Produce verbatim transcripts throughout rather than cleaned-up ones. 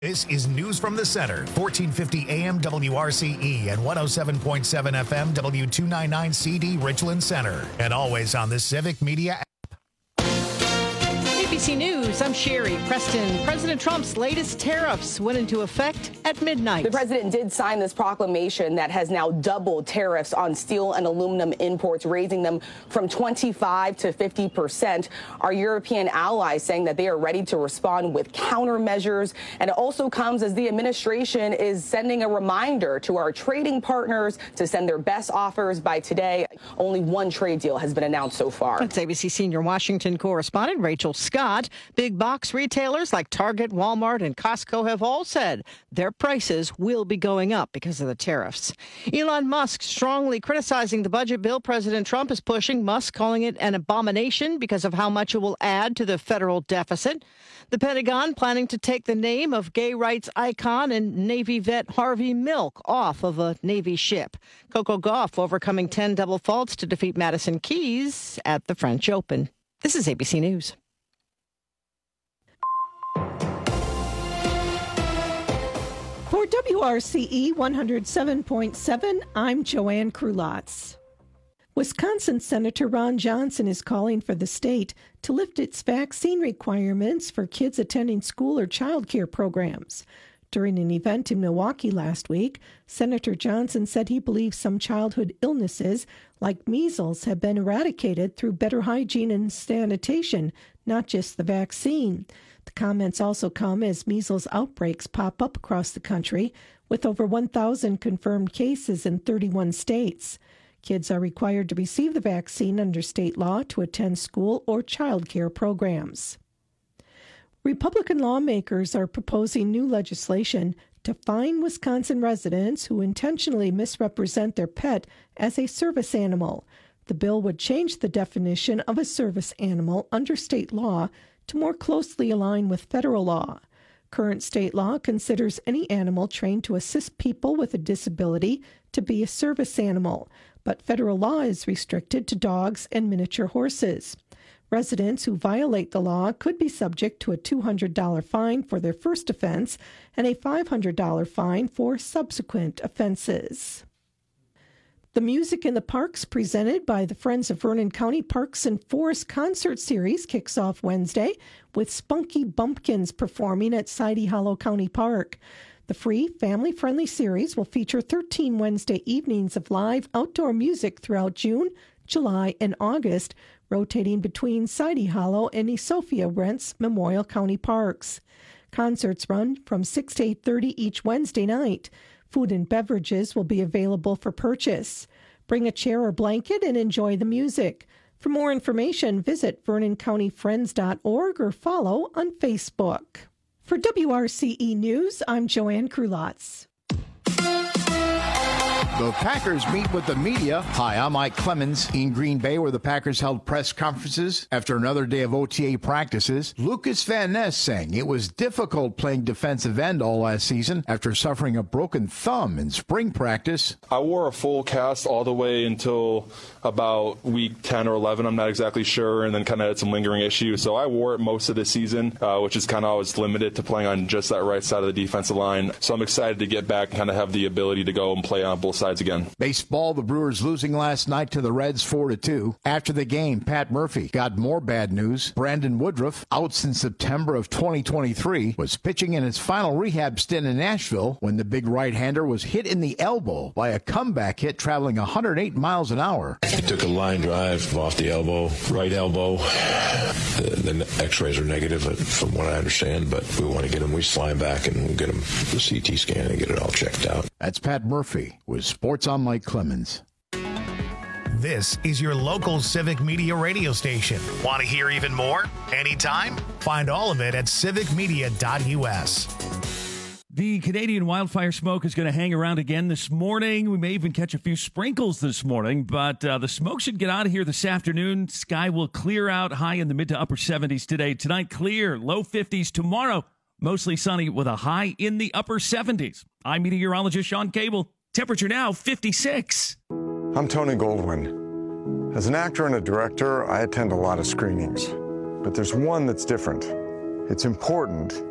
This is News from the Center, fourteen fifty A M W R C E and one oh seven point seven F M W two ninety-nine C D Richland Center. And always on the Civic Media app. A B C News, I'm Sherry Preston. President Trump's latest tariffs went into effect at midnight. The president did sign this proclamation that has now doubled tariffs on steel and aluminum imports, raising them from twenty-five to fifty percent. Our European allies saying that they are ready to respond with countermeasures. And it also comes as the administration is sending a reminder to our trading partners to send their best offers by today. Only one trade deal has been announced so far. That's A B C senior Washington correspondent Rachel Scott. Big box retailers like Target, Walmart, and Costco have all said their prices will be going up because of the tariffs. Elon Musk strongly criticizing the budget bill President Trump is pushing, Musk calling it an abomination because of how much it will add to the federal deficit. The Pentagon planning to take the name of gay rights icon and Navy vet Harvey Milk off of a Navy ship. Coco Gauff overcoming ten double faults to defeat Madison Keys at the French Open. This is A B C News. For W R C E one oh seven point seven, I'm Joanne Krulotz. Wisconsin Senator Ron Johnson is calling for the state to lift its vaccine requirements for kids attending school or child care programs. During an event in Milwaukee last week, Senator Johnson said he believes some childhood illnesses, like measles, have been eradicated through better hygiene and sanitation, not just the vaccine. The comments also come as measles outbreaks pop up across the country, with over one thousand confirmed cases in thirty-one states. Kids are required to receive the vaccine under state law to attend school or child care programs. Republican lawmakers are proposing new legislation to fine Wisconsin residents who intentionally misrepresent their pet as a service animal. The bill would change the definition of a service animal under state law to more closely align with federal law. Current state law considers any animal trained to assist people with a disability to be a service animal, but federal law is restricted to dogs and miniature horses. Residents who violate the law could be subject to a two hundred dollars fine for their first offense and a five hundred dollars fine for subsequent offenses. The Music in the Parks, presented by the Friends of Vernon County Parks and Forest Concert Series, kicks off Wednesday with Spunky Bumpkins performing at Sidey Hollow County Park. The free, family-friendly series will feature thirteen Wednesday evenings of live outdoor music throughout June, July, and August, rotating between Sidey Hollow and Esofia Rents Memorial County Parks. Concerts run from six to eight thirty each Wednesday night. Food and beverages will be available for purchase. Bring a chair or blanket and enjoy the music. For more information, visit vernon county friends dot org or follow on Facebook. For W R C E News, I'm Joanne Krulotz. The Packers meet with the media. Hi, I'm Mike Clemens. In Green Bay, where the Packers held press conferences after another day of O T A practices, Lucas Van Ness saying it was difficult playing defensive end all last season after suffering a broken thumb in spring practice. I wore a full cast all the way until about week ten or eleven. I'm not exactly sure, and then kind of had some lingering issues. So I wore it most of the season, uh, which is kind of always limited to playing on just that right side of the defensive line. So I'm excited to get back and kind of have the ability to go and play on both sides again. Baseball, the Brewers losing last night to the Reds four to two. After the game, Pat Murphy got more bad news. Brandon Woodruff, out since September of twenty twenty-three, was pitching in his final rehab stint in Nashville when the big right-hander was hit in the elbow by a comeback hit traveling one hundred eight miles an hour. He took a line drive off the elbow, right elbow. The, the x-rays are negative from what I understand, but we want to get him. We slide back and we'll get him the C T scan and get it all checked out. That's Pat Murphy with Sports on Mike Clemens. This is your local Civic Media radio station. Want to hear even more? Anytime? Find all of it at civic media dot u s. The Canadian wildfire smoke is going to hang around again this morning. We may even catch a few sprinkles this morning, but uh, the smoke should get out of here this afternoon. Sky will clear out, high in the mid to upper seventies today. Tonight, clear, low fifties. Tomorrow, mostly sunny with a high in the upper seventies. I'm meteorologist Sean Cable. Temperature now fifty-six. I'm Tony Goldwyn. As an actor and a director, I attend a lot of screenings. But there's one that's different. It's important,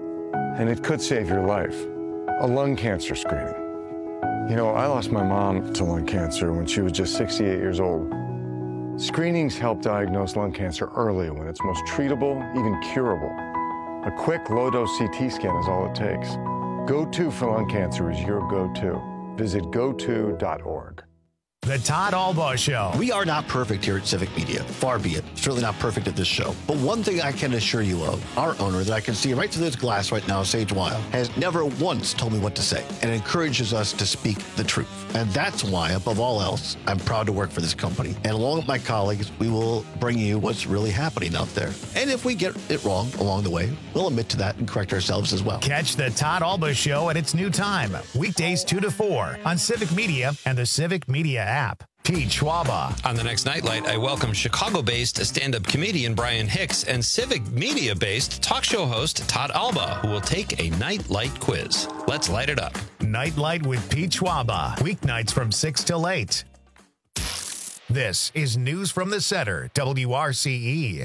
and it could save your life. A lung cancer screening. You know, I lost my mom to lung cancer when she was just sixty-eight years old. Screenings help diagnose lung cancer early when it's most treatable, even curable. A quick low-dose C T scan is all it takes. Go to for lung cancer is your go-to. Visit go to dot org. The Todd Albaugh Show. We are not perfect here at Civic Media. Far be it. Certainly not perfect at this show. But one thing I can assure you of, our owner that I can see right through this glass right now, Sage Weil, has never once told me what to say and encourages us to speak the truth. And that's why, above all else, I'm proud to work for this company. And along with my colleagues, we will bring you what's really happening out there. And if we get it wrong along the way, we'll admit to that and correct ourselves as well. Catch the Todd Albaugh Show at its new time, weekdays two to four on Civic Media and the Civic Media app. Pete Schwaba. On the next Nightlight, I welcome Chicago-based stand-up comedian Brian Hicks and Civic Media-based talk show host Todd Albaugh, who will take a Nightlight quiz. Let's light it up. Nightlight with Pete Schwaba. Weeknights from six till eight. This is News from the Center, W R C E.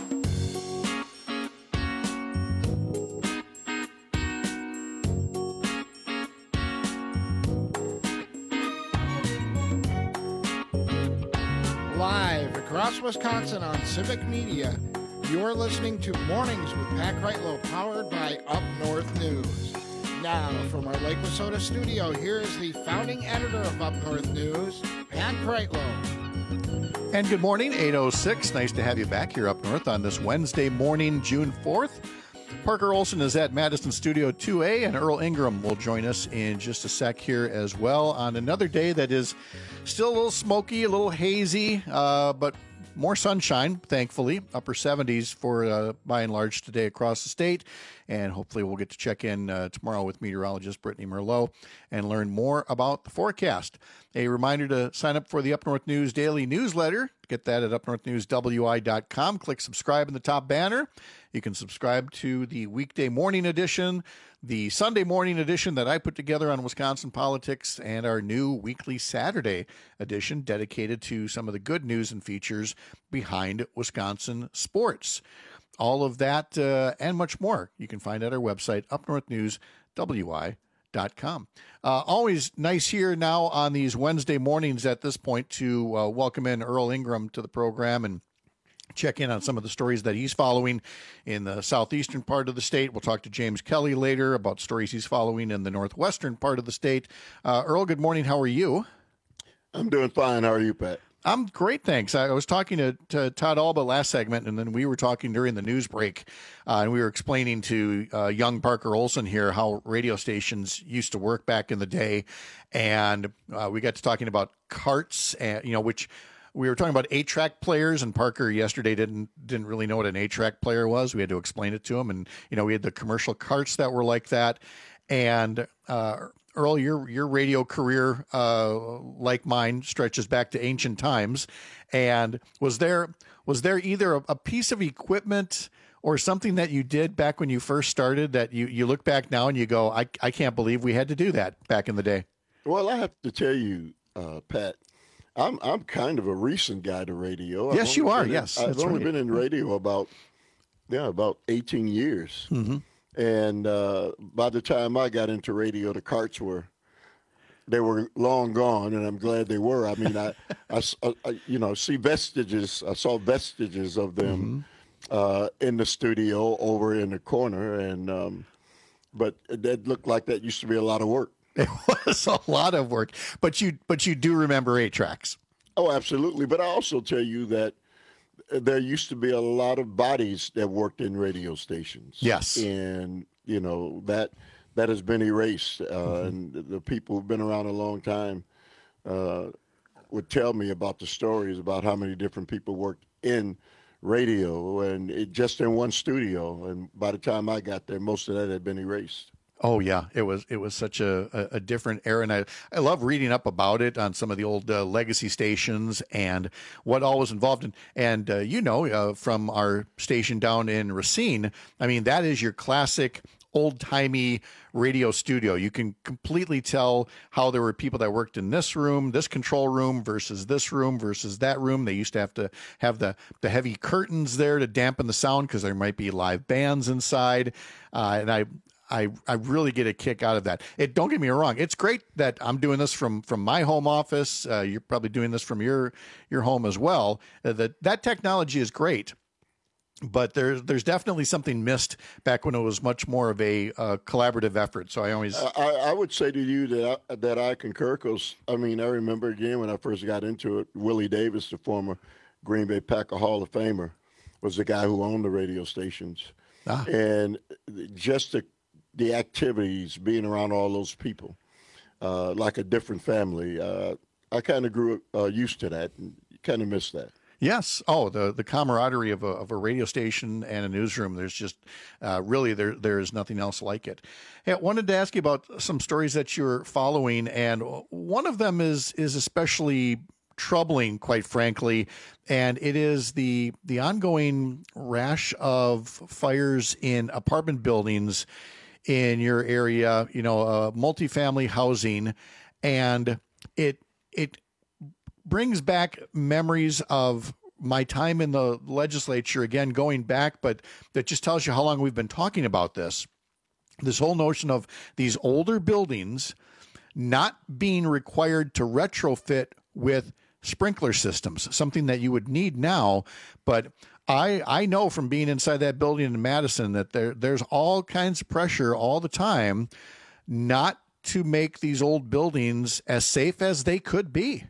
Live across Wisconsin on Civic Media, you're listening to Mornings with Pat Kreitlow, powered by Up North News. Now, from our Lake Wissota studio, here is the founding editor of Up North News, Pat Kreitlow. And good morning, eight oh six. Nice to have you back here up north on this Wednesday morning, June fourth. Parker Olson is at Madison Studio two A, and Earl Ingram will join us in just a sec here as well on another day that is still a little smoky, a little hazy, uh, but more sunshine, thankfully. Upper seventies for uh, by and large today across the state. And hopefully we'll get to check in uh, tomorrow with meteorologist Brittany Merlot and learn more about the forecast. A reminder to sign up for the Up North News Daily Newsletter. Get that at up north news w i dot com. Click subscribe in the top banner. You can subscribe to the weekday morning edition, the Sunday morning edition that I put together on Wisconsin politics, and our new weekly Saturday edition dedicated to some of the good news and features behind Wisconsin sports. All of that uh, and much more you can find at our website, up north news w i dot com. Uh, always nice here now on these Wednesday mornings at this point to uh, welcome in Earl Ingram to the program and check in on some of the stories that he's following in the southeastern part of the state. We'll talk to James Kelly later about stories he's following in the northwestern part of the state. Uh, Earl, good morning. How are you? I'm doing fine. How are you, Pat? I'm great, thanks. I was talking to, to Todd Albaugh last segment, and then we were talking during the news break, uh, and we were explaining to uh, young Parker Olson here how radio stations used to work back in the day, and uh, we got to talking about carts, and you know, which we were talking about eight-track players, and Parker yesterday didn't didn't really know what an eight-track player was. We had to explain it to him, and you know, we had the commercial carts that were like that, and uh, Earl, your your radio career, uh, like mine, stretches back to ancient times. And was there was there either a, a piece of equipment or something that you did back when you first started that you, you look back now and you go, I, I can't believe we had to do that back in the day? Well, I have to tell you, uh, Pat, I'm I'm kind of a recent guy to radio. Yes, you are. In, yes, I've only right. been in radio about yeah about eighteen years. Mm-hmm. And uh, by the time I got into radio, the carts were, they were long gone, and I'm glad they were. I mean, I, I, I you know, see vestiges, I saw vestiges of them mm-hmm. uh, in the studio over in the corner, and um, but that looked like that used to be a lot of work. It was a lot of work, but you, but you do remember eight tracks. Oh, absolutely. But I also tell you that there used to be a lot of bodies that worked in radio stations. Yes. And, you know, that that has been erased. Uh, mm-hmm. And the people who've been around a long time uh, would tell me about the stories about how many different people worked in radio and it, just in one studio. And by the time I got there, most of that had been erased. Oh yeah, it was it was such a, a, a different era, and I, I love reading up about it on some of the old uh, legacy stations and what all was involved in. And uh, you know, uh, from our station down in Racine, I mean that is your classic old timey radio studio. You can completely tell how there were people that worked in this room, this control room versus this room versus that room. They used to have to have the the heavy curtains there to dampen the sound because there might be live bands inside, uh, and I. I, I really get a kick out of that. It, don't get me wrong. It's great that I'm doing this from, from my home office. Uh, you're probably doing this from your, your home as well. Uh, that, that technology is great, but there's, there's definitely something missed back when it was much more of a uh, collaborative effort. So I always, I, I would say to you that I, that I concur, because I mean, I remember again when I first got into it, Willie Davis, the former Green Bay Packer Hall of Famer, was the guy who owned the radio stations. Ah. And just the, the activities, being around all those people, uh, like a different family. Uh, I kind of grew uh, used to that and kind of miss that. Yes. Oh, the, the camaraderie of a, of a radio station and a newsroom. There's just uh, really there there is nothing else like it. Hey, I wanted to ask you about some stories that you're following, and one of them is is especially troubling, quite frankly, and it is the the ongoing rash of fires in apartment buildings in your area, you know, uh, multifamily housing, and it it brings back memories of my time in the legislature, again, going back, but that just tells you how long we've been talking about this. This whole notion of these older buildings not being required to retrofit with sprinkler systems, something that you would need now, but I I know from being inside that building in Madison that there there's all kinds of pressure all the time not to make these old buildings as safe as they could be.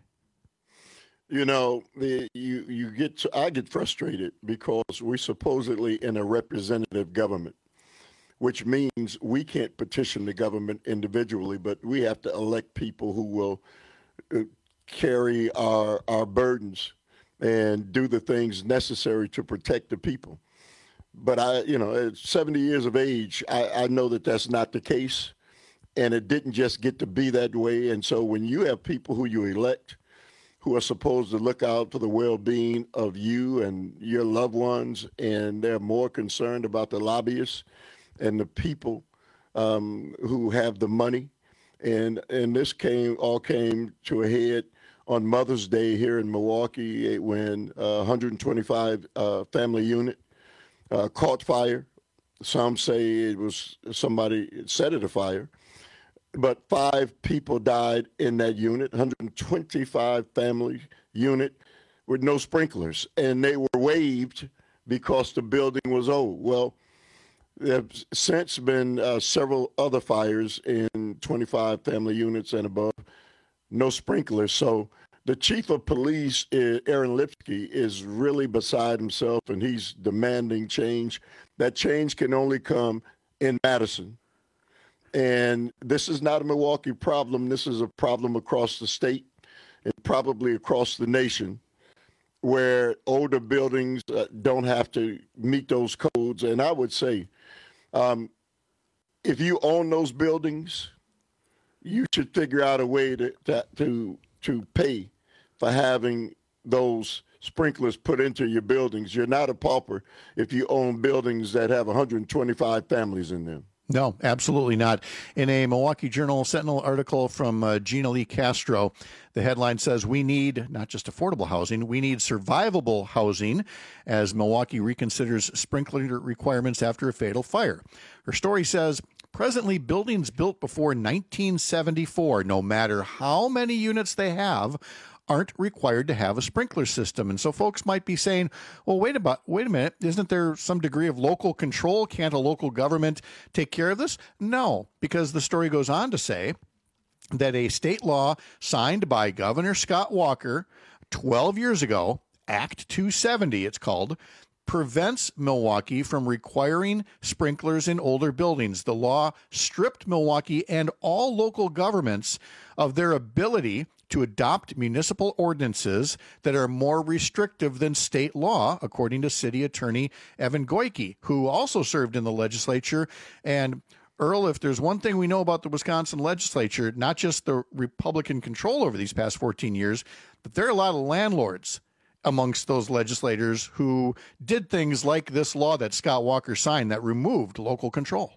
You know, the, you you get to, I get frustrated because we're supposedly in a representative government, which means we can't petition the government individually, but we have to elect people who will uh, carry our our burdens and do the things necessary to protect the people. But I, you know, at seventy years of age, I, I know that that's not the case, and it didn't just get to be that way. And so when you have people who you elect who are supposed to look out for the well-being of you and your loved ones, and they're more concerned about the lobbyists and the people um, who have the money, and and this came all came to a head on Mother's Day here in Milwaukee when uh, one hundred twenty-five uh, family unit uh, caught fire. Some say it was somebody set it afire, but five people died in that unit, one hundred twenty-five family unit with no sprinklers, and they were waived because the building was old. Well, there have since been uh, several other fires in twenty-five family units and above, no sprinklers. So the chief of police, Aaron Lipsky, is really beside himself, and he's demanding change. That change can only come in Madison. And this is not a Milwaukee problem. This is a problem across the state and probably across the nation, where older buildings uh, don't have to meet those codes. And I would say, um, if you own those buildings, you should figure out a way to to to, to pay for having those sprinklers put into your buildings. You're not a pauper if you own buildings that have one hundred twenty-five families in them. No, absolutely not. In a Milwaukee Journal Sentinel article from uh, Gina Lee Castro, the headline says, we need not just affordable housing, we need survivable housing as Milwaukee reconsiders sprinkler requirements after a fatal fire. Her story says, presently, buildings built before nineteen seventy-four, no matter how many units they have, aren't required to have a sprinkler system. And so folks might be saying, well, wait a, wait a minute, isn't there some degree of local control? Can't a local government take care of this? No, because the story goes on to say that a state law signed by Governor Scott Walker twelve years ago, Act two seventy it's called, prevents Milwaukee from requiring sprinklers in older buildings. The law stripped Milwaukee and all local governments of their ability to adopt municipal ordinances that are more restrictive than state law, according to City Attorney Evan Goyke, who also served in the legislature. And Earl, if there's one thing we know about the Wisconsin legislature, not just the Republican control over these past fourteen years, but there are a lot of landlords amongst those legislators who did things like this law that Scott Walker signed that removed local control.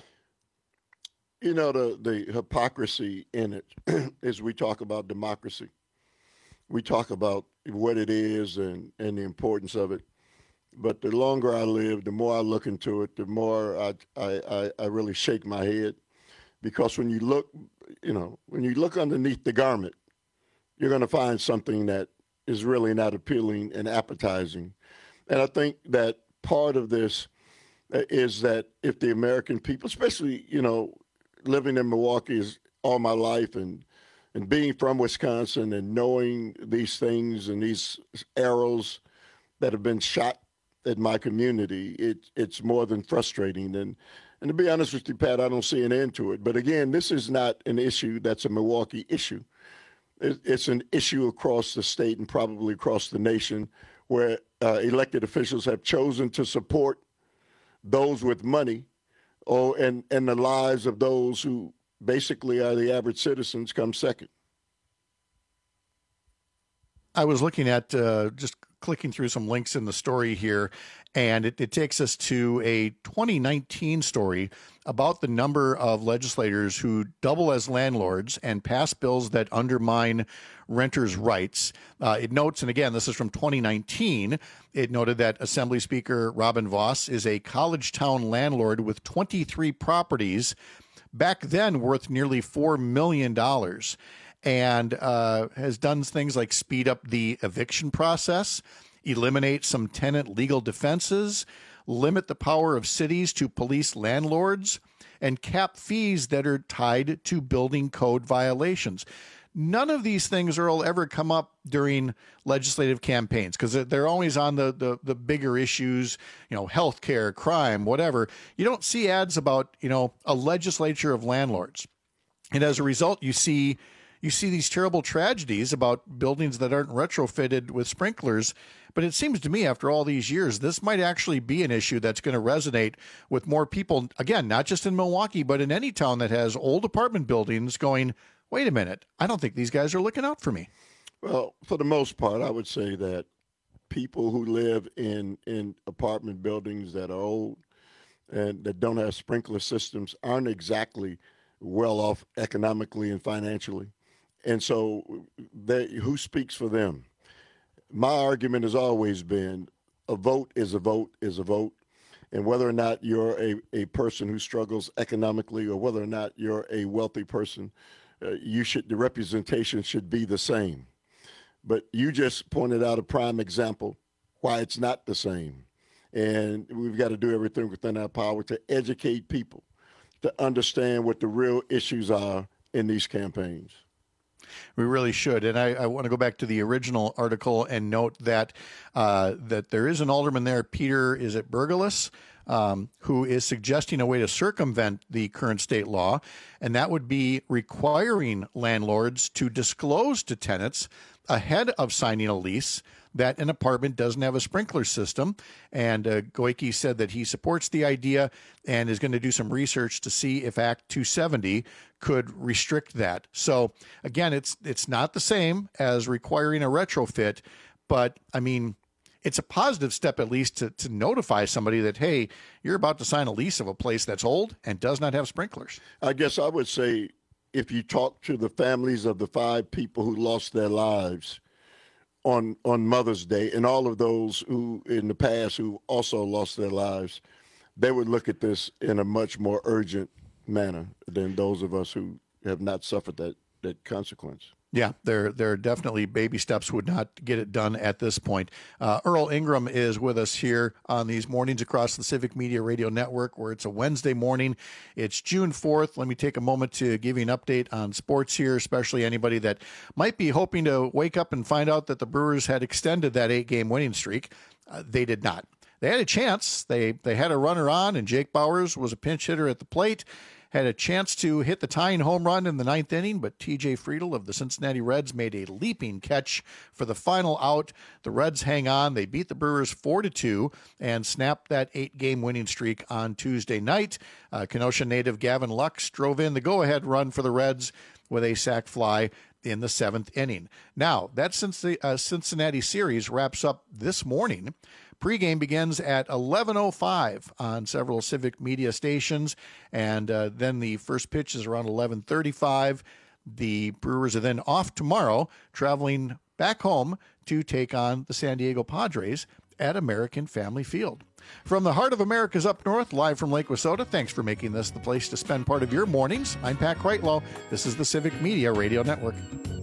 You know, the, the hypocrisy in it is we talk about democracy. We talk about what it is and, and the importance of it. But the longer I live, the more I look into it, the more I, I, I, I really shake my head. Because when you look, you know, when you look underneath the garment, you're going to find something that is really not appealing and appetizing. And I think that part of this is that if the American people, especially, you know, living in Milwaukee is all my life and and being from Wisconsin and knowing these things and these arrows that have been shot at my community, it, it's more than frustrating. And, and to be honest with you, Pat, I don't see an end to it. But again, this is not an issue that's a Milwaukee issue. It, it's an issue across the state and probably across the nation where uh, elected officials have chosen to support those with money or and, and the lives of those who basically are the average citizens come second. I was looking at uh, just clicking through some links in the story here, and it, it takes us to a twenty nineteen story about the number of legislators who double as landlords and pass bills that undermine renters' rights. Uh, it notes, and again, this is from twenty nineteen, it noted that Assembly Speaker Robin Vos is a college town landlord with twenty-three properties, back then worth nearly four million dollars. And uh, has done things like speed up the eviction process, eliminate some tenant legal defenses, limit the power of cities to police landlords, and cap fees that are tied to building code violations. None of these things, Earl, ever come up during legislative campaigns because they're always on the, the, the bigger issues, you know, healthcare, crime, whatever. You don't see ads about, you know, a legislature of landlords. And as a result, you see You see these terrible tragedies about buildings that aren't retrofitted with sprinklers. But it seems to me after all these years, this might actually be an issue that's going to resonate with more people, again, not just in Milwaukee, but in any town that has old apartment buildings going, wait a minute, I don't think these guys are looking out for me. Well, for the most part, I would say that people who live in, in apartment buildings that are old and that don't have sprinkler systems aren't exactly well off economically and financially. And so they, who speaks for them? My argument has always been a vote is a vote is a vote. And whether or not you're a, a person who struggles economically or whether or not you're a wealthy person, uh, you should the representation should be the same. But you just pointed out a prime example why it's not the same. And we've got to do everything within our power to educate people to understand what the real issues are in these campaigns. We really should. And I, I want to go back to the original article and note that uh, that there is an alderman there, Peter, is it Bergelis, um, who is suggesting a way to circumvent the current state law, and that would be requiring landlords to disclose to tenants ahead of signing a lease that an apartment doesn't have a sprinkler system. And uh, Goike said that he supports the idea and is going to do some research to see if Act two seventy could restrict that. So again, it's it's not the same as requiring a retrofit, but I mean, it's a positive step at least to, to notify somebody that, hey, you're about to sign a lease of a place that's old and does not have sprinklers. I guess I would say if you talk to the families of the five people who lost their lives on on Mother's Day and all of those who in the past who also lost their lives, they would look at this in a much more urgent manner than those of us who have not suffered that, that consequence. Yeah, there there are definitely baby steps would not get it done at this point. Uh, Earl Ingram is with us here on these mornings across the Civic Media Radio Network, where it's a Wednesday morning. It's June fourth. Let me take a moment to give you an update on sports here, especially anybody that might be hoping to wake up and find out that the Brewers had extended that eight-game winning streak. Uh, they did not. They had a chance. They they had a runner on, and Jake Bauers was a pinch hitter at the plate. Had a chance to hit the tying home run in the ninth inning, but T J Friedl of the Cincinnati Reds made a leaping catch for the final out. The Reds hang on. They beat the Brewers four to two and snapped that eight-game winning streak on Tuesday night. Uh, Kenosha native Gavin Lux drove in the go-ahead run for the Reds with a sac fly in the seventh inning. Now, that Cincinnati series wraps up this morning. Pregame begins at eleven oh five on several Civic Media stations, and uh, then the first pitch is around eleven thirty-five. The Brewers are then off tomorrow, traveling back home to take on the San Diego Padres at American Family Field. From the heart of America's up north, live from Lake Wissota, thanks for making this the place to spend part of your mornings. I'm Pat Kreitlow. This is the Civic Media Radio Network.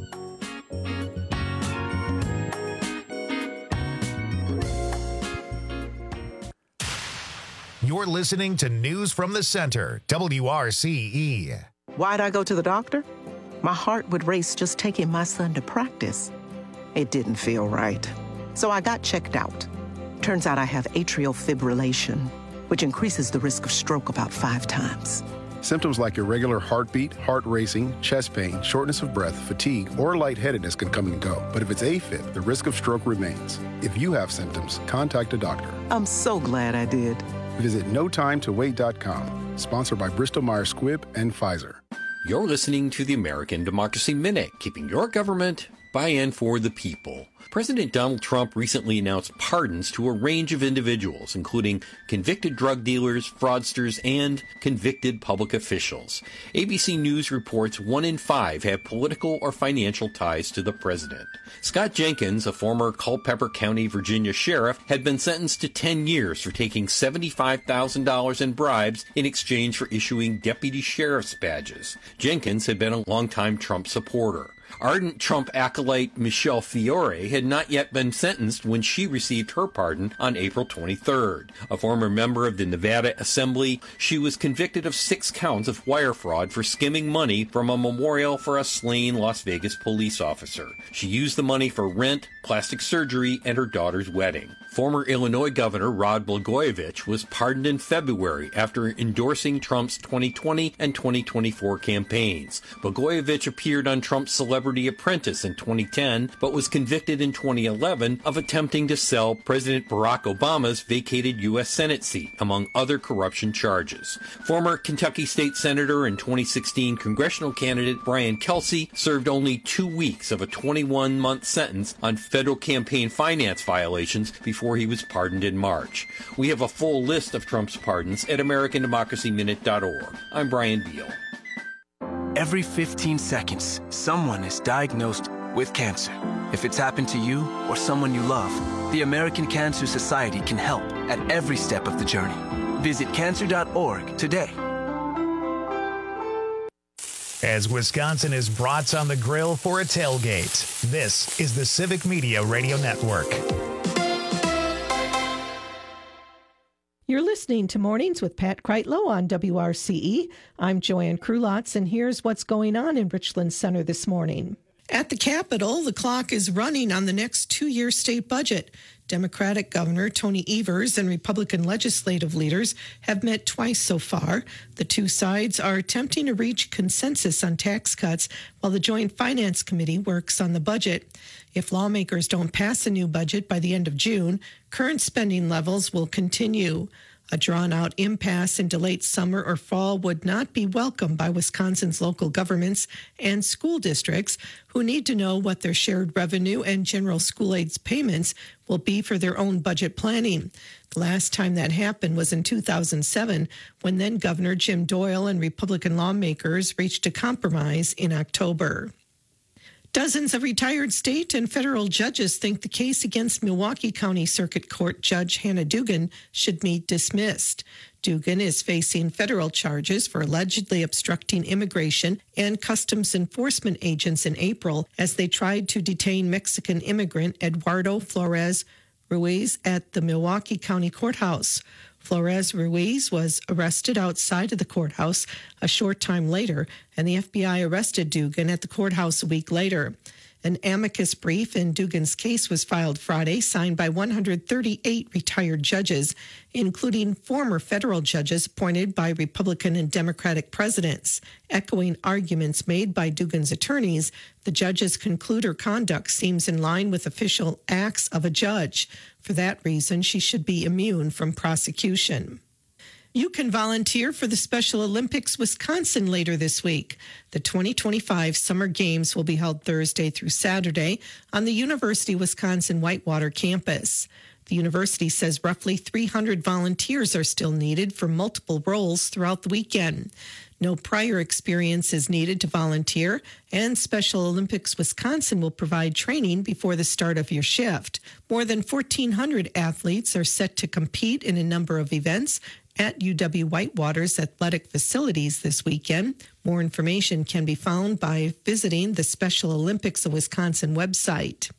You're listening to News from the Center, W R C E. Why'd I go to the doctor? My heart would race just taking my son to practice. It didn't feel right. So I got checked out. Turns out I have atrial fibrillation, which increases the risk of stroke about five times. Symptoms like irregular heartbeat, heart racing, chest pain, shortness of breath, fatigue, or lightheadedness can come and go. But if it's AFib, the risk of stroke remains. If you have symptoms, contact a doctor. I'm so glad I did. Visit no time to wait dot com. Sponsored by Bristol Myers Squibb and Pfizer. You're listening to the American Democracy Minute, keeping your government by and for the people. President Donald Trump recently announced pardons to a range of individuals, including convicted drug dealers, fraudsters, and convicted public officials. A B C News reports one in five have political or financial ties to the president. Scott Jenkins, a former Culpeper County, Virginia sheriff, had been sentenced to ten years for taking seventy-five thousand dollars in bribes in exchange for issuing deputy sheriff's badges. Jenkins had been a longtime Trump supporter. Ardent Trump acolyte Michelle Fiore had not yet been sentenced when she received her pardon on April twenty-third. A former member of the Nevada Assembly, she was convicted of six counts of wire fraud for skimming money from a memorial for a slain Las Vegas police officer. She used the money for rent, plastic surgery, and her daughter's wedding. Former Illinois Governor Rod Blagojevich was pardoned in February after endorsing Trump's twenty twenty and twenty twenty-four campaigns. Blagojevich appeared on Trump's Celebrity Apprentice in twenty ten, but was convicted in twenty eleven of attempting to sell President Barack Obama's vacated U S Senate seat, among other corruption charges. Former Kentucky State Senator and twenty sixteen congressional candidate Brian Kelsey served only two weeks of a twenty-one month sentence on federal campaign finance violations before he was pardoned in March. We have a full list of Trump's pardons at American Democracy Minute dot org. I'm Brian Beal. Every fifteen seconds, someone is diagnosed with cancer. If it's happened to you or someone you love, the American Cancer Society can help at every step of the journey. Visit cancer dot org today. As Wisconsin is brats on the grill for a tailgate, this is the Civic Media Radio Network. You're listening to Mornings with Pat Kreitlow on W R C E. I'm Joanne Krulotz, and here's what's going on in Richland Center this morning. At the Capitol, the clock is running on the next two-year state budget. Democratic Governor Tony Evers and Republican legislative leaders have met twice so far. The two sides are attempting to reach consensus on tax cuts while the Joint Finance Committee works on the budget. If lawmakers don't pass a new budget by the end of June, current spending levels will continue. A drawn-out impasse into late summer or fall would not be welcomed by Wisconsin's local governments and school districts, who need to know what their shared revenue and general school aids payments will be for their own budget planning. The last time that happened was in two thousand seven, when then Governor Jim Doyle and Republican lawmakers reached a compromise in October. Dozens of retired state and federal judges think the case against Milwaukee County Circuit Court Judge Hannah Dugan should be dismissed. Dugan is facing federal charges for allegedly obstructing immigration and customs enforcement agents in April as they tried to detain Mexican immigrant Eduardo Flores Ruiz at the Milwaukee County Courthouse. Flores Ruiz was arrested outside of the courthouse a short time later, and the F B I arrested Dugan at the courthouse a week later. An amicus brief in Dugan's case was filed Friday, signed by one hundred thirty-eight retired judges, including former federal judges appointed by Republican and Democratic presidents. Echoing arguments made by Dugan's attorneys, the judges conclude her conduct seems in line with official acts of a judge. For that reason, she should be immune from prosecution. You can volunteer for the Special Olympics Wisconsin later this week. The twenty twenty-five Summer Games will be held Thursday through Saturday on the University of Wisconsin Whitewater campus. The university says roughly three hundred volunteers are still needed for multiple roles throughout the weekend. No prior experience is needed to volunteer, and Special Olympics Wisconsin will provide training before the start of your shift. More than fourteen hundred athletes are set to compete in a number of events at U W-Whitewater's athletic facilities this weekend. More information can be found by visiting the Special Olympics of Wisconsin website.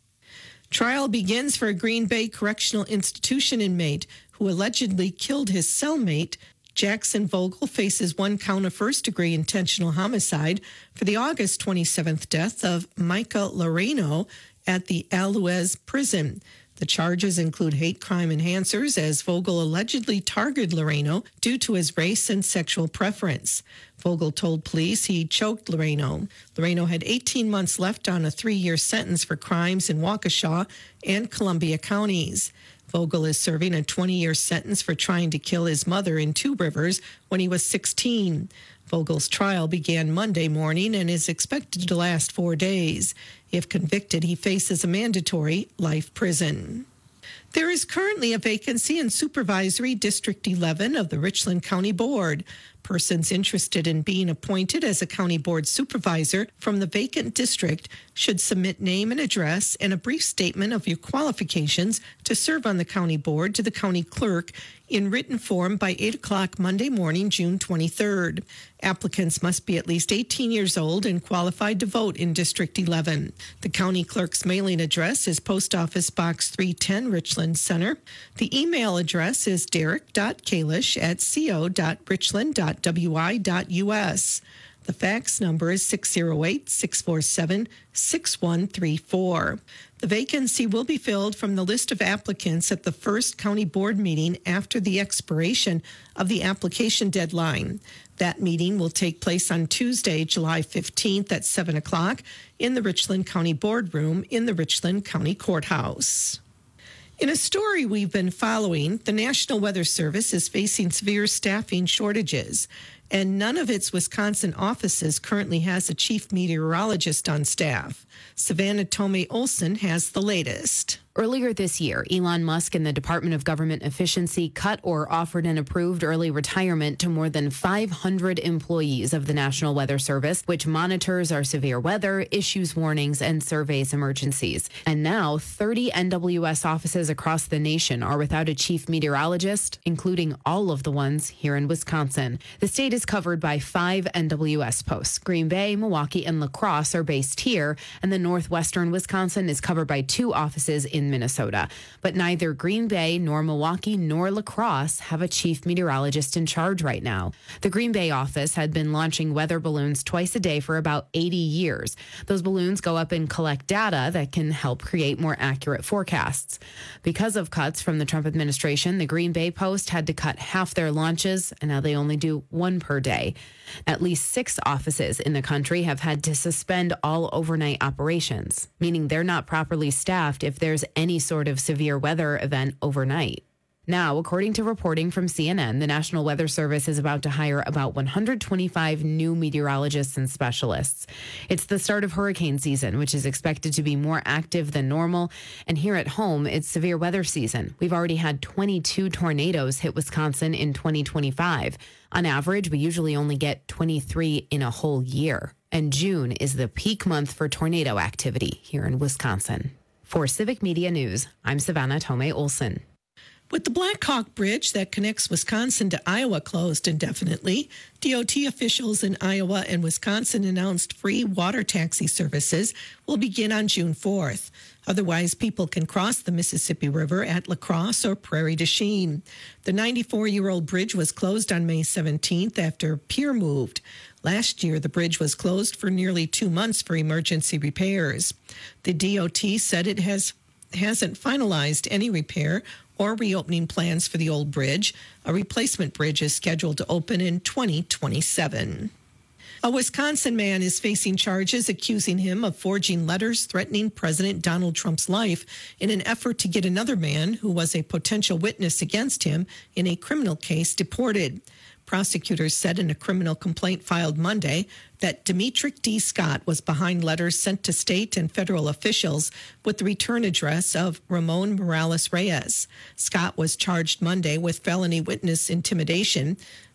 Trial begins for a Green Bay Correctional Institution inmate who allegedly killed his cellmate. Jackson Vogel faces one count of first-degree intentional homicide for the August twenty-seventh death of Micah Loreno at the Alouez prison. The charges include hate crime enhancers, as Vogel allegedly targeted Loreno due to his race and sexual preference. Vogel told police he choked Loreno. Loreno had eighteen months left on a three-year sentence for crimes in Waukesha and Columbia counties. Vogel is serving a twenty-year sentence for trying to kill his mother in Two Rivers when he was sixteen. Vogel's trial began Monday morning and is expected to last four days. If convicted, he faces a mandatory life prison. There is currently a vacancy in Supervisory District eleven of the Richland County Board. Persons interested in being appointed as a county board supervisor from the vacant district should submit name and address and a brief statement of your qualifications to serve on the county board to the county clerk in written form by eight o'clock Monday morning, June twenty-third. Applicants must be at least eighteen years old and qualified to vote in District eleven. The county clerk's mailing address is Post Office Box three ten, Richland Center. The email address is derek dot kalish at co dot richland dot w i dot u s. The fax number is six oh eight, six four seven, six one three four. The vacancy will be filled from the list of applicants at the first county board meeting after the expiration of the application deadline. That meeting will take place on Tuesday, July fifteenth at seven o'clock in the Richland County Boardroom in the Richland County Courthouse. In a story we've been following, the National Weather Service is facing severe staffing shortages, and none of its Wisconsin offices currently has a chief meteorologist on staff. Savannah Tomei Olson has the latest. Earlier this year, Elon Musk and the Department of Government Efficiency cut or offered an approved early retirement to more than five hundred employees of the National Weather Service, which monitors our severe weather, issues warnings, and surveys emergencies. And now, thirty N W S offices across the nation are without a chief meteorologist, including all of the ones here in Wisconsin. The state is covered by five N W S posts. Green Bay, Milwaukee, and La Crosse are based here, and the northwestern Wisconsin is covered by two offices in Minnesota. But neither Green Bay nor Milwaukee nor La Crosse have a chief meteorologist in charge right now. The Green Bay office had been launching weather balloons twice a day for about eighty years. Those balloons go up and collect data that can help create more accurate forecasts. Because of cuts from the Trump administration, the Green Bay Post had to cut half their launches, and now they only do one per day. At least six offices in the country have had to suspend all overnight operations, meaning they're not properly staffed if there's any sort of severe weather event overnight. Now, according to reporting from C N N, the National Weather Service is about to hire about one hundred twenty-five new meteorologists and specialists. It's the start of hurricane season, which is expected to be more active than normal. And here at home, it's severe weather season. We've already had twenty-two tornadoes hit Wisconsin in twenty twenty-five. On average, we usually only get twenty-three in a whole year. And June is the peak month for tornado activity here in Wisconsin. For Civic Media News, I'm Savannah Tomei Olson. With the Black Hawk Bridge that connects Wisconsin to Iowa closed indefinitely, D O T officials in Iowa and Wisconsin announced free water taxi services will begin on June fourth. Otherwise, people can cross the Mississippi River at La Crosse or Prairie du Chien. The ninety-four-year-old bridge was closed on May seventeenth after a pier moved. Last year, the bridge was closed for nearly two months for emergency repairs. The D O T said it has, hasn't finalized any repair or reopening plans for the old bridge. A replacement bridge is scheduled to open in twenty twenty-seven. A Wisconsin man is facing charges accusing him of forging letters threatening President Donald Trump's life in an effort to get another man who was a potential witness against him in a criminal case deported. Prosecutors said in a criminal complaint filed Monday that Demetric D. Scott was behind letters sent to state and federal officials with the return address of Ramon Morales Reyes. Scott was charged Monday with felony witness intimidation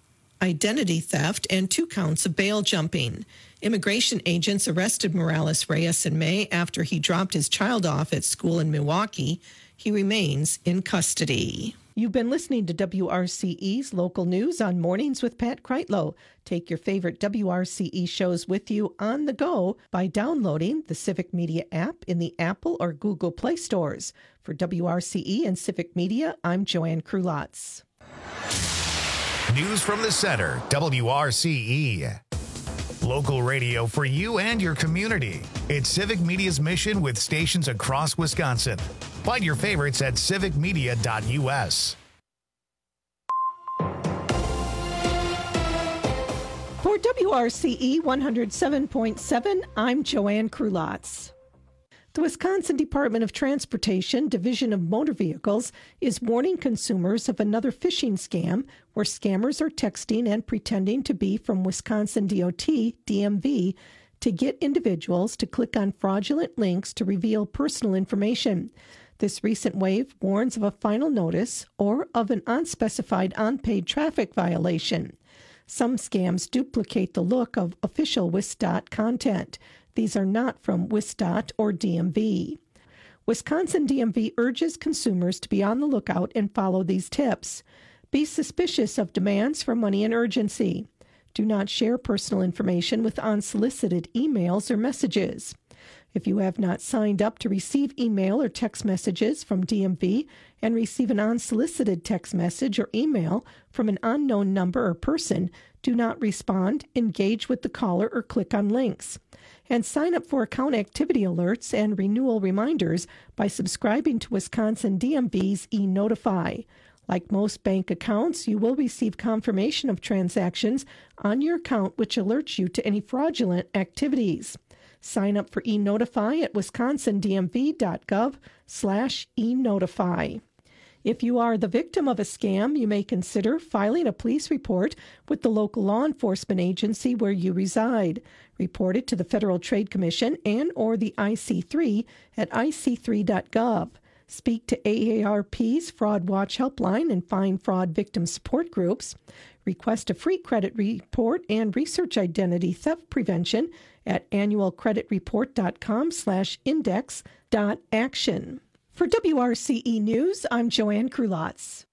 identity theft, and two counts of bail jumping. Immigration agents arrested Morales Reyes in May after he dropped his child off at school in Milwaukee. He remains in custody. You've been listening to W R C E's Local News on Mornings with Pat Kreitlow. Take your favorite W R C E shows with you on the go by downloading the Civic Media app in the Apple or Google Play stores. For W R C E and Civic Media, I'm Joanne Krulotz. News from the center, W R C E. Local radio for you and your community. It's Civic Media's mission with stations across Wisconsin. Find your favorites at civic media dot U S. For W R C E one oh seven point seven, I'm Joanne Krulotz. The Wisconsin Department of Transportation Division of Motor Vehicles is warning consumers of another phishing scam where scammers are texting and pretending to be from Wisconsin D O T, D M V, to get individuals to click on fraudulent links to reveal personal information. This recent wave warns of a final notice or of an unspecified unpaid traffic violation. Some scams duplicate the look of official WisDOT content. These are not from WisDOT or D M V. Wisconsin D M V urges consumers to be on the lookout and follow these tips. Be suspicious of demands for money and urgency. Do not share personal information with unsolicited emails or messages. If you have not signed up to receive email or text messages from D M V and receive an unsolicited text message or email from an unknown number or person, do not respond, engage with the caller, or click on links. And sign up for account activity alerts and renewal reminders by subscribing to Wisconsin D M V's e-Notify. Like most bank accounts, you will receive confirmation of transactions on your account which alerts you to any fraudulent activities. Sign up for e-Notify at wisconsin d m v dot gov slash e-Notify. If you are the victim of a scam, you may consider filing a police report with the local law enforcement agency where you reside. Report it to the Federal Trade Commission and or the I C three at i c three dot gov. Speak to A A R P's Fraud Watch Helpline and find fraud victim support groups. Request a free credit report and research identity theft prevention at annualcreditreport.com slash index dot action. For W R C E News, I'm Joanne Krulotz.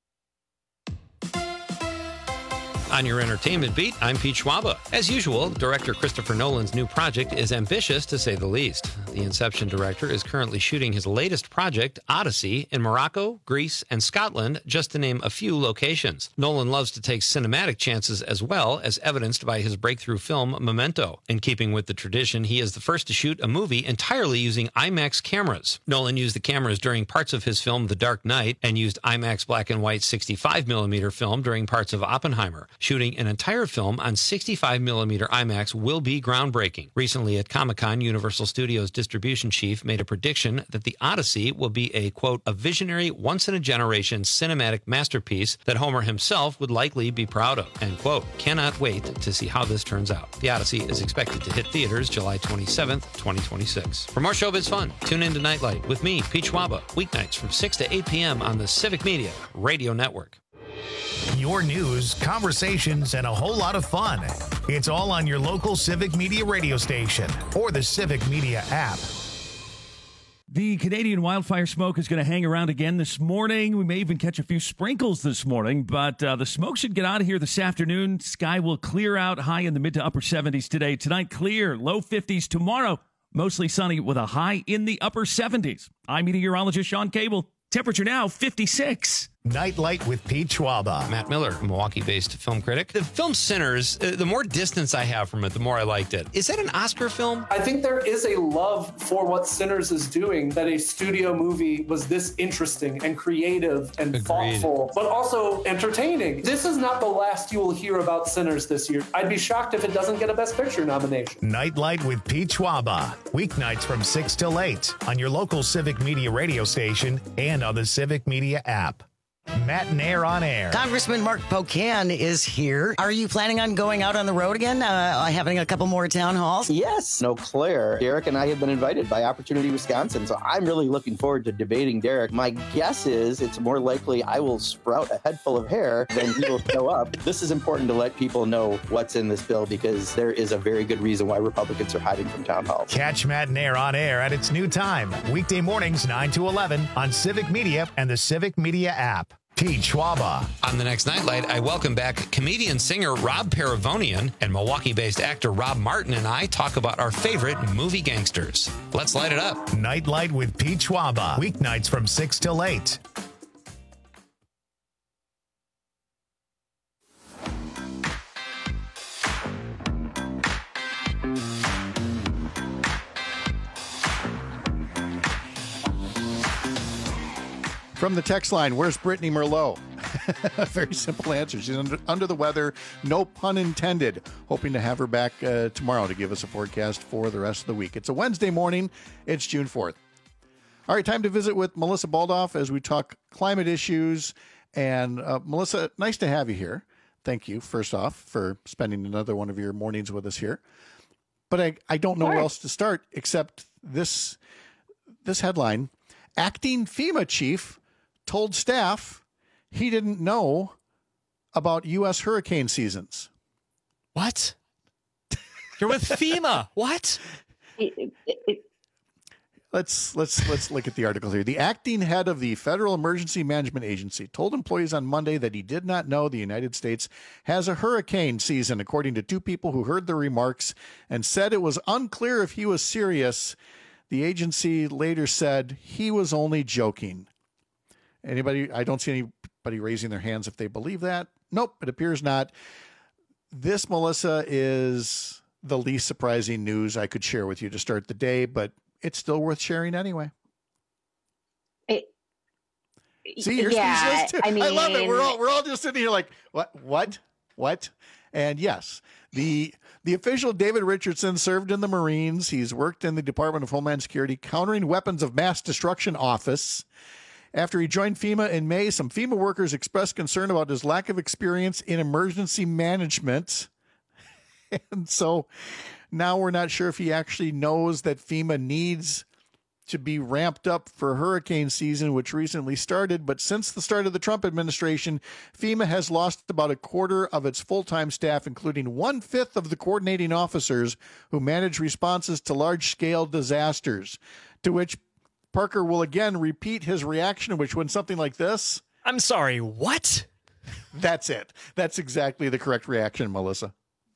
On your entertainment beat, I'm Pete Schwaba. As usual, director Christopher Nolan's new project is ambitious, to say the least. The Inception director is currently shooting his latest project, Odyssey, in Morocco, Greece, and Scotland, just to name a few locations. Nolan loves to take cinematic chances as well, as evidenced by his breakthrough film, Memento. In keeping with the tradition, he is the first to shoot a movie entirely using IMAX cameras. Nolan used the cameras during parts of his film, The Dark Knight, and used IMAX black and white sixty-five millimeter film during parts of Oppenheimer. Shooting an entire film on sixty-five millimeter IMAX will be groundbreaking. Recently at Comic-Con, Universal Studios distribution chief made a prediction that the Odyssey will be a, quote, a visionary, once-in-a-generation cinematic masterpiece that Homer himself would likely be proud of, end quote. Cannot wait to see how this turns out. The Odyssey is expected to hit theaters July twenty-seventh, twenty twenty-six. For more showbiz fun, tune in to Nightlight with me, Pete Schwaba, weeknights from six to eight p.m. on the Civic Media Radio Network. Your news, conversations, and a whole lot of fun. It's all on your local Civic Media radio station or the Civic Media app. The Canadian wildfire smoke is going to hang around again this morning. We may even catch a few sprinkles this morning, but uh, the smoke should get out of here this afternoon. Sky will clear out, high in the mid to upper seventies today. Tonight, clear, low fifties. Tomorrow, mostly sunny with a high in the upper seventies. I'm meteorologist Sean Cable. Temperature now, fifty-six. Nightlight with Pete Schwaba. Matt Miller, Milwaukee-based film critic. The film Sinners, uh, the more distance I have from it, the more I liked it. Is that an Oscar film? I think there is a love for what Sinners is doing, that a studio movie was this interesting and creative and Agreed. thoughtful, but also entertaining. This is not the last you will hear about Sinners this year. I'd be shocked if it doesn't get a Best Picture nomination. Nightlight with Pete Schwaba. Weeknights from six till eight on your local Civic Media radio station and on the Civic Media app. Matt Nair on air. Congressman Mark Pocan is here. Are you planning on going out on the road again, uh, having a couple more town halls? Yes. No, Claire. Derek and I have been invited by Opportunity Wisconsin, so I'm really looking forward to debating Derek. My guess is it's more likely I will sprout a head full of hair than he will show up. This is important to let people know what's in this bill because there is a very good reason why Republicans are hiding from town halls. Catch Matt Nair on air at its new time, weekday mornings nine to eleven on Civic Media and the Civic Media app. Pete Schwaba. On the next Nightlight, I welcome back comedian-singer Rob Paravonian, and Milwaukee-based actor Rob Martin and I talk about our favorite movie gangsters. Let's light it up. Nightlight with Pete Schwaba. Weeknights from six till eight. From the text line, where's Brittany Merlot? A very simple answer. She's under, under the weather, no pun intended. Hoping to have her back uh, tomorrow to give us a forecast for the rest of the week. It's a Wednesday morning. It's June fourth. All right, time to visit with Melissa Baldoff as we talk climate issues. And uh, Melissa, nice to have you here. Thank you, first off, for spending another one of your mornings with us here. But I, I don't know where else to start except this this headline. Acting FEMA chief told staff he didn't know about U S hurricane seasons. What? You're with FEMA. What? Let's let's let's look at the article here. The acting head of the Federal Emergency Management Agency told employees on Monday that he did not know the United States has a hurricane season, according to two people who heard the remarks and said it was unclear if he was serious. The agency later said he was only joking. Anybody? I don't see anybody raising their hands if they believe that. Nope, it appears not. This, Melissa, is the least surprising news I could share with you to start the day, but it's still worth sharing anyway. It, See, you're yeah, speechless too. I mean, I love it. We're all we're all just sitting here like, what, what, what? And yes, the the official David Richardson served in the Marines. He's worked in the Department of Homeland Security Countering Weapons of Mass Destruction Office. After he joined FEMA in May, some FEMA workers expressed concern about his lack of experience in emergency management. And so now we're not sure if he actually knows that FEMA needs to be ramped up for hurricane season, which recently started. But since the start of the Trump administration, FEMA has lost about a quarter of its full-time staff, including one-fifth of the coordinating officers who manage responses to large-scale disasters, to which Parker will again repeat his reaction, which went something like this. I'm sorry, what? That's it. That's exactly the correct reaction, Melissa.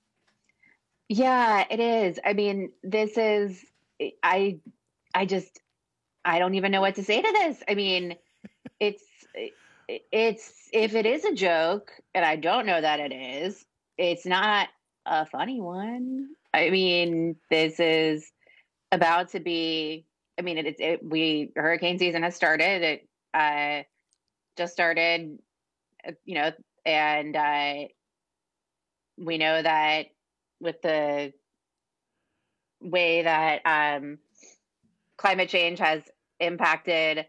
Yeah, it is. I mean, this is, I, I just, I don't even know what to say to this. I mean, it's, it's, if it is a joke, and I don't know that it is, it's not a funny one. I mean, this is about to be, I mean, it's, it, we, hurricane season has started. It uh, just started, you know, and uh, we know that with the way that um, climate change has impacted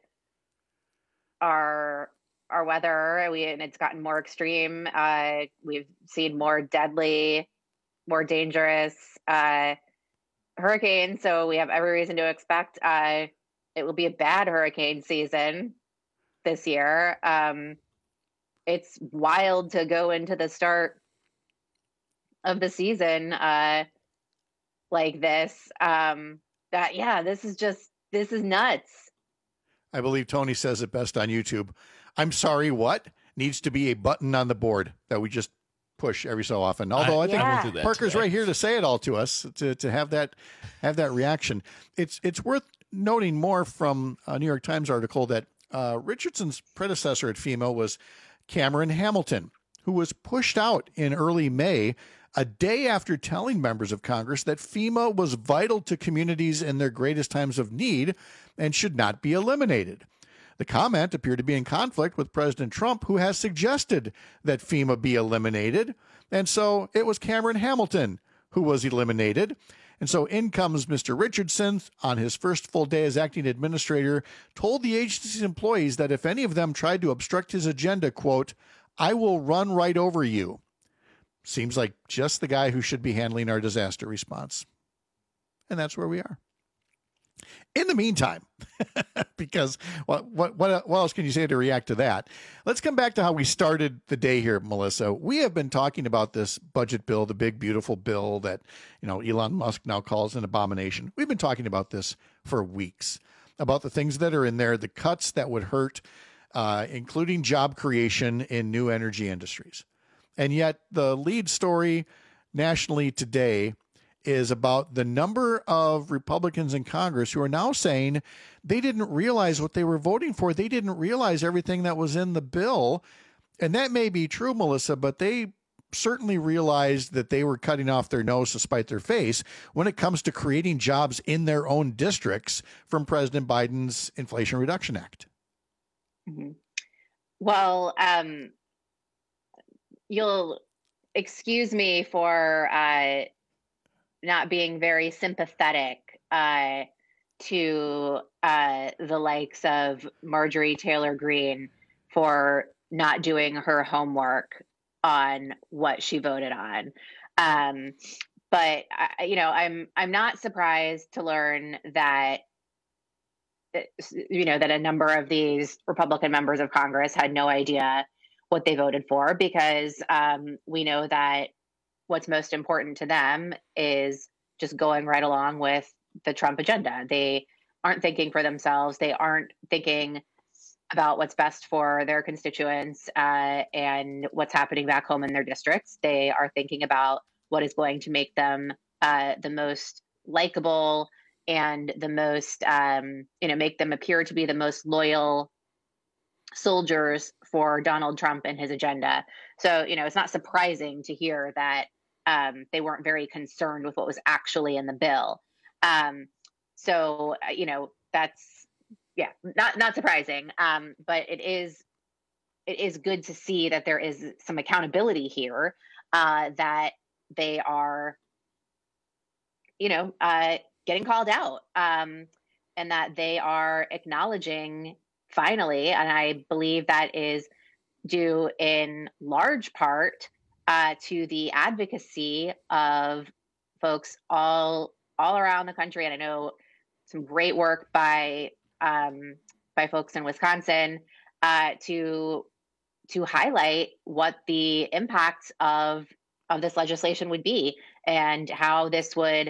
our our weather, we and it's gotten more extreme. Uh, we've seen more deadly, more dangerous uh, hurricanes. So we have every reason to expect uh, it will be a bad hurricane season this year. Um, it's wild to go into the start of the season uh, like this. Um, that yeah, this is just this is nuts. I believe Tony says it best on YouTube. I'm sorry, what? Needs to be a button on the board that we just push every so often. Although I, I think yeah. Parker's today. right here to say it all to us, to, to have that have that reaction. It's it's worth noting more from a New York Times article that uh, Richardson's predecessor at FEMA was Cameron Hamilton, who was pushed out in early May, a day after telling members of Congress that FEMA was vital to communities in their greatest times of need and should not be eliminated. The comment appeared to be in conflict with President Trump, who has suggested that FEMA be eliminated. And so it was Cameron Hamilton who was eliminated. And so in comes Mister Richardson on his first full day as acting administrator, told the agency's employees that if any of them tried to obstruct his agenda, quote, "I will run right over you." Seems like just the guy who should be handling our disaster response. And that's where we are. In the meantime, because what, what what what else can you say to react to that? Let's come back to how we started the day here, Melissa. We have been talking about this budget bill, the big, beautiful bill that, you know, Elon Musk now calls an abomination. We've been talking about this for weeks, about the things that are in there, the cuts that would hurt, uh, including job creation in new energy industries. And yet the lead story nationally today is about the number of Republicans in Congress who are now saying they didn't realize what they were voting for. They didn't realize everything that was in the bill. And that may be true, Melissa, but they certainly realized that they were cutting off their nose to spite their face when it comes to creating jobs in their own districts from President Biden's Inflation Reduction Act. Mm-hmm. Well, um, you'll excuse me for uh, not being very sympathetic uh, to uh, the likes of Marjorie Taylor Greene for not doing her homework on what she voted on. Um, but I, you know, I'm I'm not surprised to learn that you know that a number of these Republican members of Congress had no idea what they voted for, because um, we know that what's most important to them is just going right along with the Trump agenda. They aren't thinking for themselves. They aren't thinking about what's best for their constituents uh, and what's happening back home in their districts. They are thinking about what is going to make them uh, the most likable and the most, um, you know, make them appear to be the most loyal soldiers for Donald Trump and his agenda. So, you know, it's not surprising to hear that um, they weren't very concerned with what was actually in the bill. Um, so, uh, you know, that's, yeah, not not surprising. Um, but it is it is good to see that there is some accountability here, uh, that they are, you know, uh, getting called out, um, and that they are acknowledging finally, and I believe that is due in large part uh, to the advocacy of folks all all around the country. And I know some great work by um, by folks in Wisconsin uh, to to highlight what the impacts of of this legislation would be, and how this would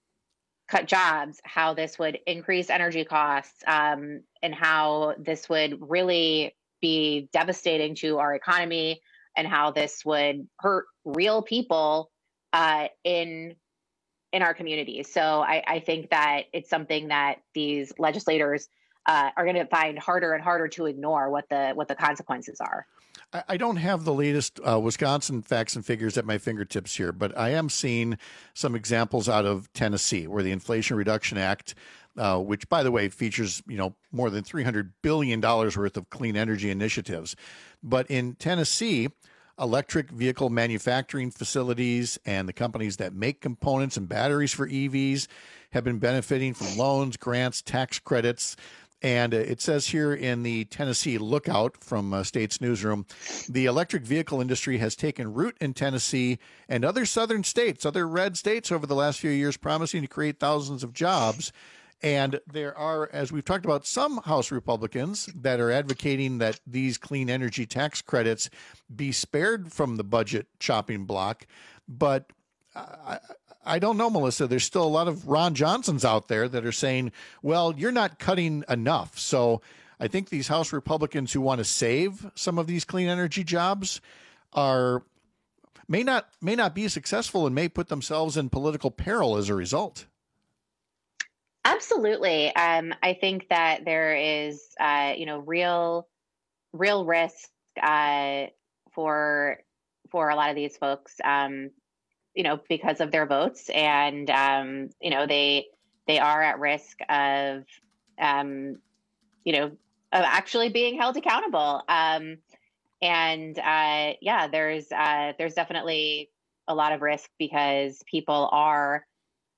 cut jobs, how this would increase energy costs, um, and how this would really be devastating to our economy, and how this would hurt real people uh, in in our communities. So I, I think that it's something that these legislators uh, are going to find harder and harder to ignore what the what the consequences are. I don't have the latest uh, Wisconsin facts and figures at my fingertips here, but I am seeing some examples out of Tennessee where the Inflation Reduction Act, uh, which, by the way, features, you know, more than three hundred billion dollars worth of clean energy initiatives. But in Tennessee, electric vehicle manufacturing facilities and the companies that make components and batteries for E Vs have been benefiting from loans, grants, tax credits. And it says here in the Tennessee Lookout from uh, State's Newsroom, the electric vehicle industry has taken root in Tennessee and other southern states, other red states over the last few years, promising to create thousands of jobs. And there are, as we've talked about, some House Republicans that are advocating that these clean energy tax credits be spared from the budget chopping block. But I, I don't know, Melissa. There's still a lot of Ron Johnsons out there that are saying, well, you're not cutting enough. So I think these House Republicans who want to save some of these clean energy jobs are may not may not be successful and may put themselves in political peril as a result. Absolutely. Um, I think that there is, uh, you know, real, real risk uh, for for a lot of these folks. Um, you know, because of their votes, and, um, you know, they, they are at risk of, um, you know, of actually being held accountable. Um, and, uh, yeah, there's, uh, there's definitely a lot of risk because people are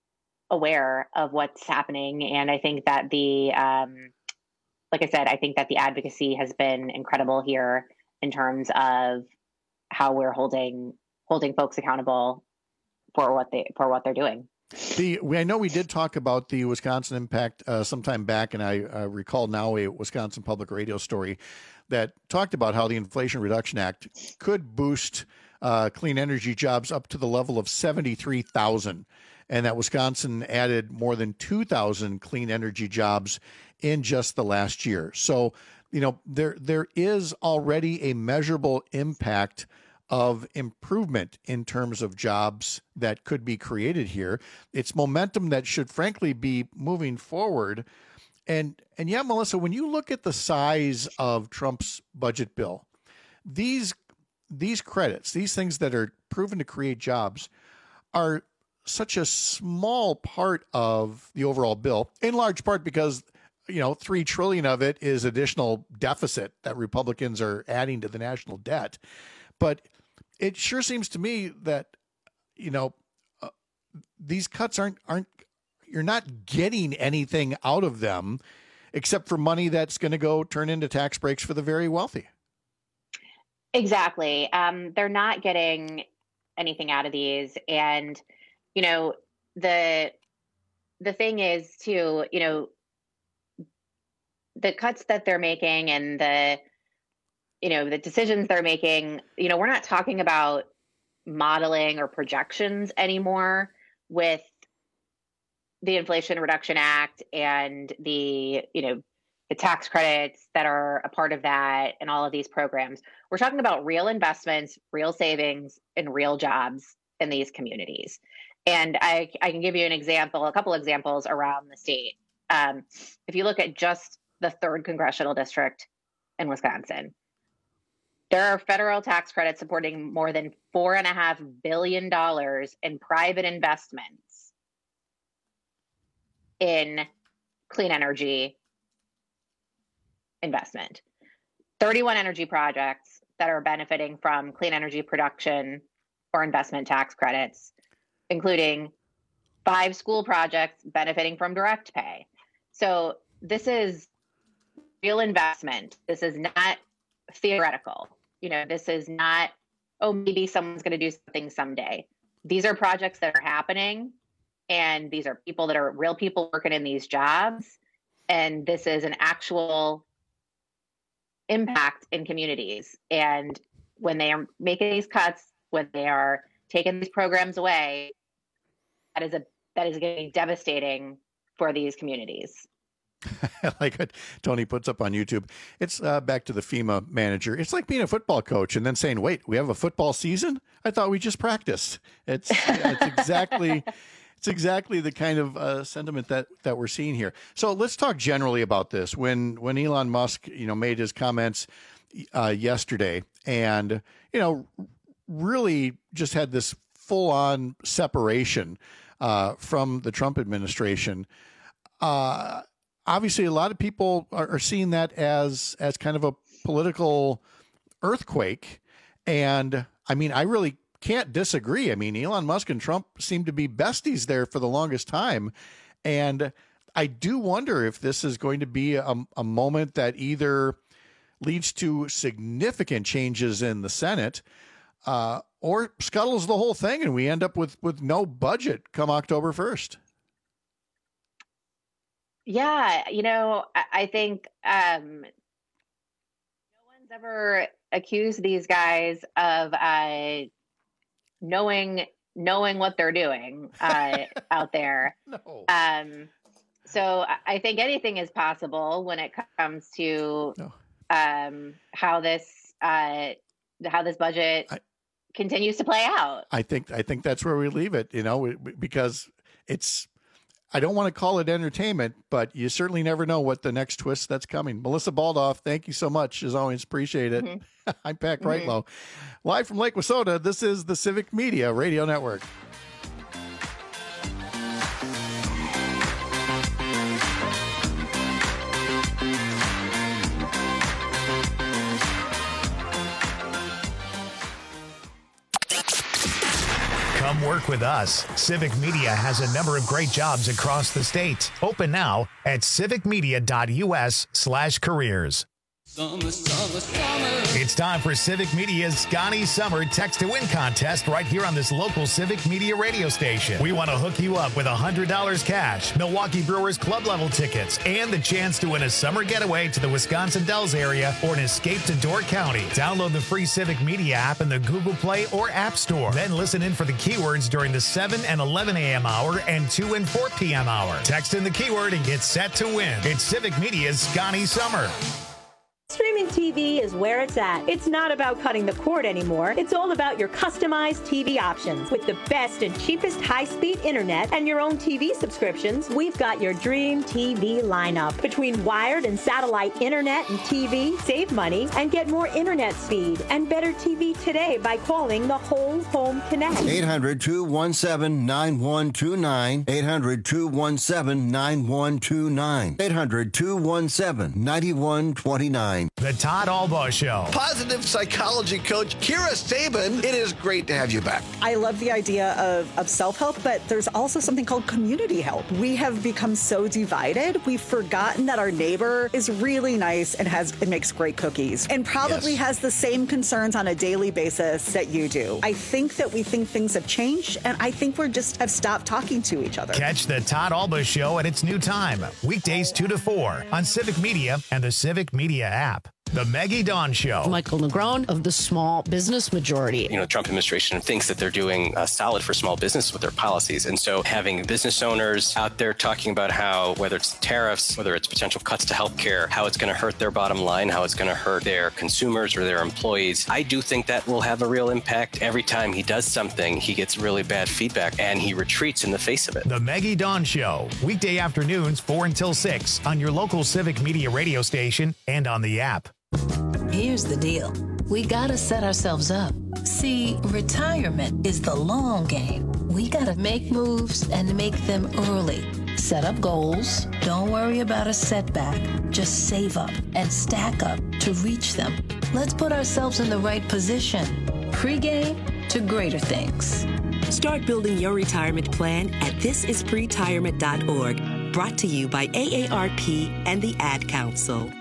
aware of what's happening. And I think that the, um, like I said, I think that the advocacy has been incredible here in terms of how we're holding holding folks accountable for what they for what they're doing. The we, I know we did talk about the Wisconsin impact uh, sometime back, and I uh, recall now a Wisconsin Public Radio story that talked about how the Inflation Reduction Act could boost uh, clean energy jobs up to the level of seventy-three thousand, and that Wisconsin added more than two thousand clean energy jobs in just the last year. So, you know, there there is already a measurable impact of improvement in terms of jobs that could be created here. It's momentum that should frankly be moving forward. And and yeah, Melissa, when you look at the size of Trump's budget bill, these these credits, these things that are proven to create jobs are such a small part of the overall bill, in large part because, you know, three trillion of it is additional deficit that Republicans are adding to the national debt. But it sure seems to me that, you know, uh, these cuts aren't aren't you're not getting anything out of them except for money that's going to go turn into tax breaks for the very wealthy. Exactly. Um, they're not getting anything out of these. And, you know, the the thing is too, you know, the cuts that they're making and the you know, the decisions they're making, you know, we're not talking about modeling or projections anymore with the Inflation Reduction Act and the, you know, the tax credits that are a part of that and all of these programs. We're talking about real investments, real savings, and real jobs in these communities. And I, I can give you an example, a couple examples around the state. Um, if you look at just the third congressional district in Wisconsin, there are federal tax credits supporting more than four and a half billion dollars in private investments in clean energy investment. thirty-one energy projects that are benefiting from clean energy production or investment tax credits, including five school projects benefiting from direct pay. So this is real investment. This is not theoretical. You know, this is not, oh, maybe someone's going to do something someday. These are projects that are happening, and these are people that are real people working in these jobs. And this is an actual impact in communities. And when they are making these cuts, when they are taking these programs away, that is a that is going to be devastating for these communities. Like what Tony puts up on YouTube. It's uh, back to the FEMA manager. It's like being a football coach and then saying, wait, we have a football season? I thought we just practiced. It's, yeah, it's exactly it's exactly the kind of uh, sentiment that, that we're seeing here. So let's talk generally about this. When when Elon Musk, you know, made his comments uh, yesterday and, you know, really just had this full-on separation uh, from the Trump administration, uh obviously, a lot of people are, are seeing that as as kind of a political earthquake. And I mean, I really can't disagree. I mean, Elon Musk and Trump seem to be besties there for the longest time. And I do wonder if this is going to be a, a moment that either leads to significant changes in the Senate uh, or scuttles the whole thing and we end up with, with no budget come October first. Yeah, you know, I, I think um, no one's ever accused these guys of uh, knowing knowing what they're doing uh, out there. No. Um, so I, I think anything is possible when it comes to no. um, how this uh, how this budget I, continues to play out. I think I think that's where we leave it. You know, because it's. I don't want to call it entertainment, but you certainly never know what the next twist that's coming. Melissa Baldoff, thank you so much. As always, appreciate it. Mm-hmm. I'm Pat Kreitlow. Mm-hmm. Live from Lake Wissota, this is the Civic Media Radio Network. Come Come work with us. Civic Media has a number of great jobs across the state. Open now at civicmedia.us slash careers. Summer, summer, summer. It's time for Civic Media's Scotty Summer Text to Win contest right here on this local Civic Media radio station. We want to hook you up with one hundred dollars cash, Milwaukee Brewers club level tickets, and the chance to win a summer getaway to the Wisconsin Dells area or an escape to Door County. Download the free Civic Media app in the Google Play or App Store. Then listen in for the keywords during the seven and eleven a.m. hour and two and four p.m. hour. Text in the keyword and get set to win. It's Civic Media's Scotty Summer. Streaming T V is where it's at. It's not about cutting the cord anymore. It's all about your customized T V options. With the best and cheapest high-speed internet and your own T V subscriptions, we've got your dream T V lineup. Between wired and satellite internet and T V, save money and get more internet speed and better T V today by calling the Whole Home Connect. eight hundred, two one seven, nine one two nine. eight hundred, two one seven, nine one two nine. eight hundred, two one seven, nine one two nine. The Todd Albaugh Show. Positive psychology coach Kira Saban, it is great to have you back. I love the idea of, of self-help, but there's also something called community help. We have become so divided, we've forgotten that our neighbor is really nice and has and makes great cookies and probably yes. has the same concerns on a daily basis that you do. I think that we think things have changed, and I think we're just have stopped talking to each other. Catch the Todd Albaugh Show at its new time, weekdays two to four on Civic Media and the Civic Media app. The Maggie Dawn Show. Michael Negron of the Small Business Majority. You know, the Trump administration thinks that they're doing uh, solid for small business with their policies. And so having business owners out there talking about how, whether it's tariffs, whether it's potential cuts to healthcare, how it's going to hurt their bottom line, how it's going to hurt their consumers or their employees, I do think that will have a real impact. Every time he does something, he gets really bad feedback and he retreats in the face of it. The Maggie Dawn Show, weekday afternoons, four until six on your local Civic Media radio station and on the app. Here's the deal. We gotta set ourselves up. See, retirement is the long game. We gotta make moves and make them early. Set up goals. Don't worry about a setback. Just save up and stack up to reach them. Let's put ourselves in the right position. Pre-game to greater things. Start building your retirement plan at this is pretirement dot org. Brought to you by A A R P and the Ad Council.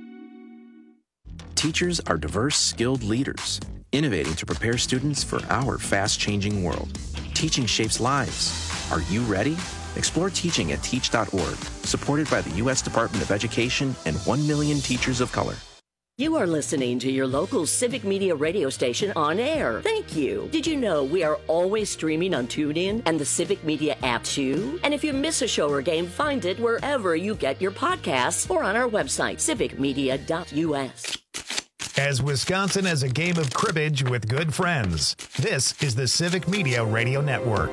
Teachers are diverse, skilled leaders, innovating to prepare students for our fast-changing world. Teaching shapes lives. Are you ready? Explore teaching at teach dot org, supported by the U S Department of Education and one million teachers of color. You are listening to your local Civic Media radio station on air. Thank you. Did you know we are always streaming on TuneIn and the Civic Media app too? And if you miss a show or game, find it wherever you get your podcasts or on our website, civic media dot U S. As Wisconsin has a game of cribbage with good friends, this is the Civic Media Radio Network.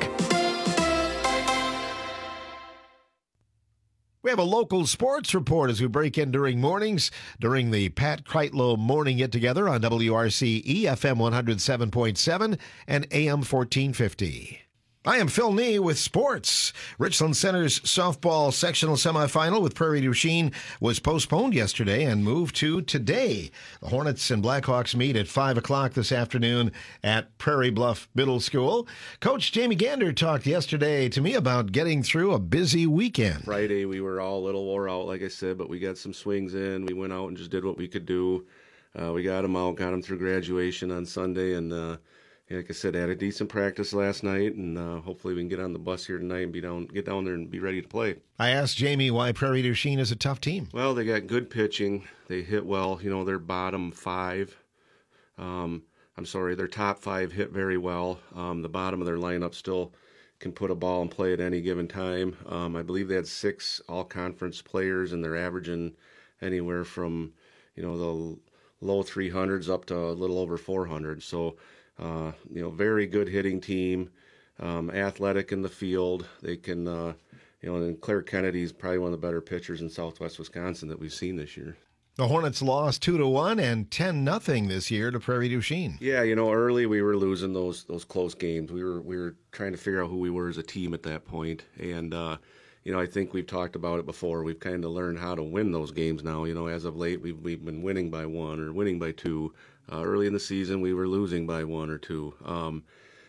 We have a local sports report as we break in during mornings during the Pat Kreitlow Morning Get Together on W R C E, F M one oh seven point seven and A M fourteen fifty. I am Phil Nee with sports. Richland Center's softball sectional semifinal with Prairie du Chien was postponed yesterday and moved to today. The Hornets and Blackhawks meet at five o'clock this afternoon at Prairie Bluff Middle School. Coach Jamie Gander talked yesterday to me about getting through a busy weekend. Friday, we were all a little wore out, like I said, but we got some swings in. We went out and just did what we could do. Uh, we got them out, got them through graduation on Sunday, and uh, like I said, I had a decent practice last night, and uh, hopefully we can get on the bus here tonight and be down, get down there and be ready to play. I asked Jamie why Prairie du Chien is a tough team. Well, they got good pitching. They hit well. You know, their bottom five, um, I'm sorry, their top five hit very well. Um, the bottom of their lineup still can put a ball in play at any given time. Um, I believe they had six all-conference players, and they're averaging anywhere from, you know, the low three hundreds up to a little over four hundred. So, Uh, you know, very good hitting team, um, athletic in the field. They can, uh, you know, and Claire Kennedy's probably one of the better pitchers in Southwest Wisconsin that we've seen this year. The Hornets lost two to one and ten nothing this year to Prairie du Chien. Yeah, you know, early we were losing those those close games. We were we were trying to figure out who we were as a team at that point, and uh, you know, I think we've talked about it before. We've kind of learned how to win those games now. You know, as of late, we've we've been winning by one or winning by two. Uh, early in the season, we were losing by one or two. Um,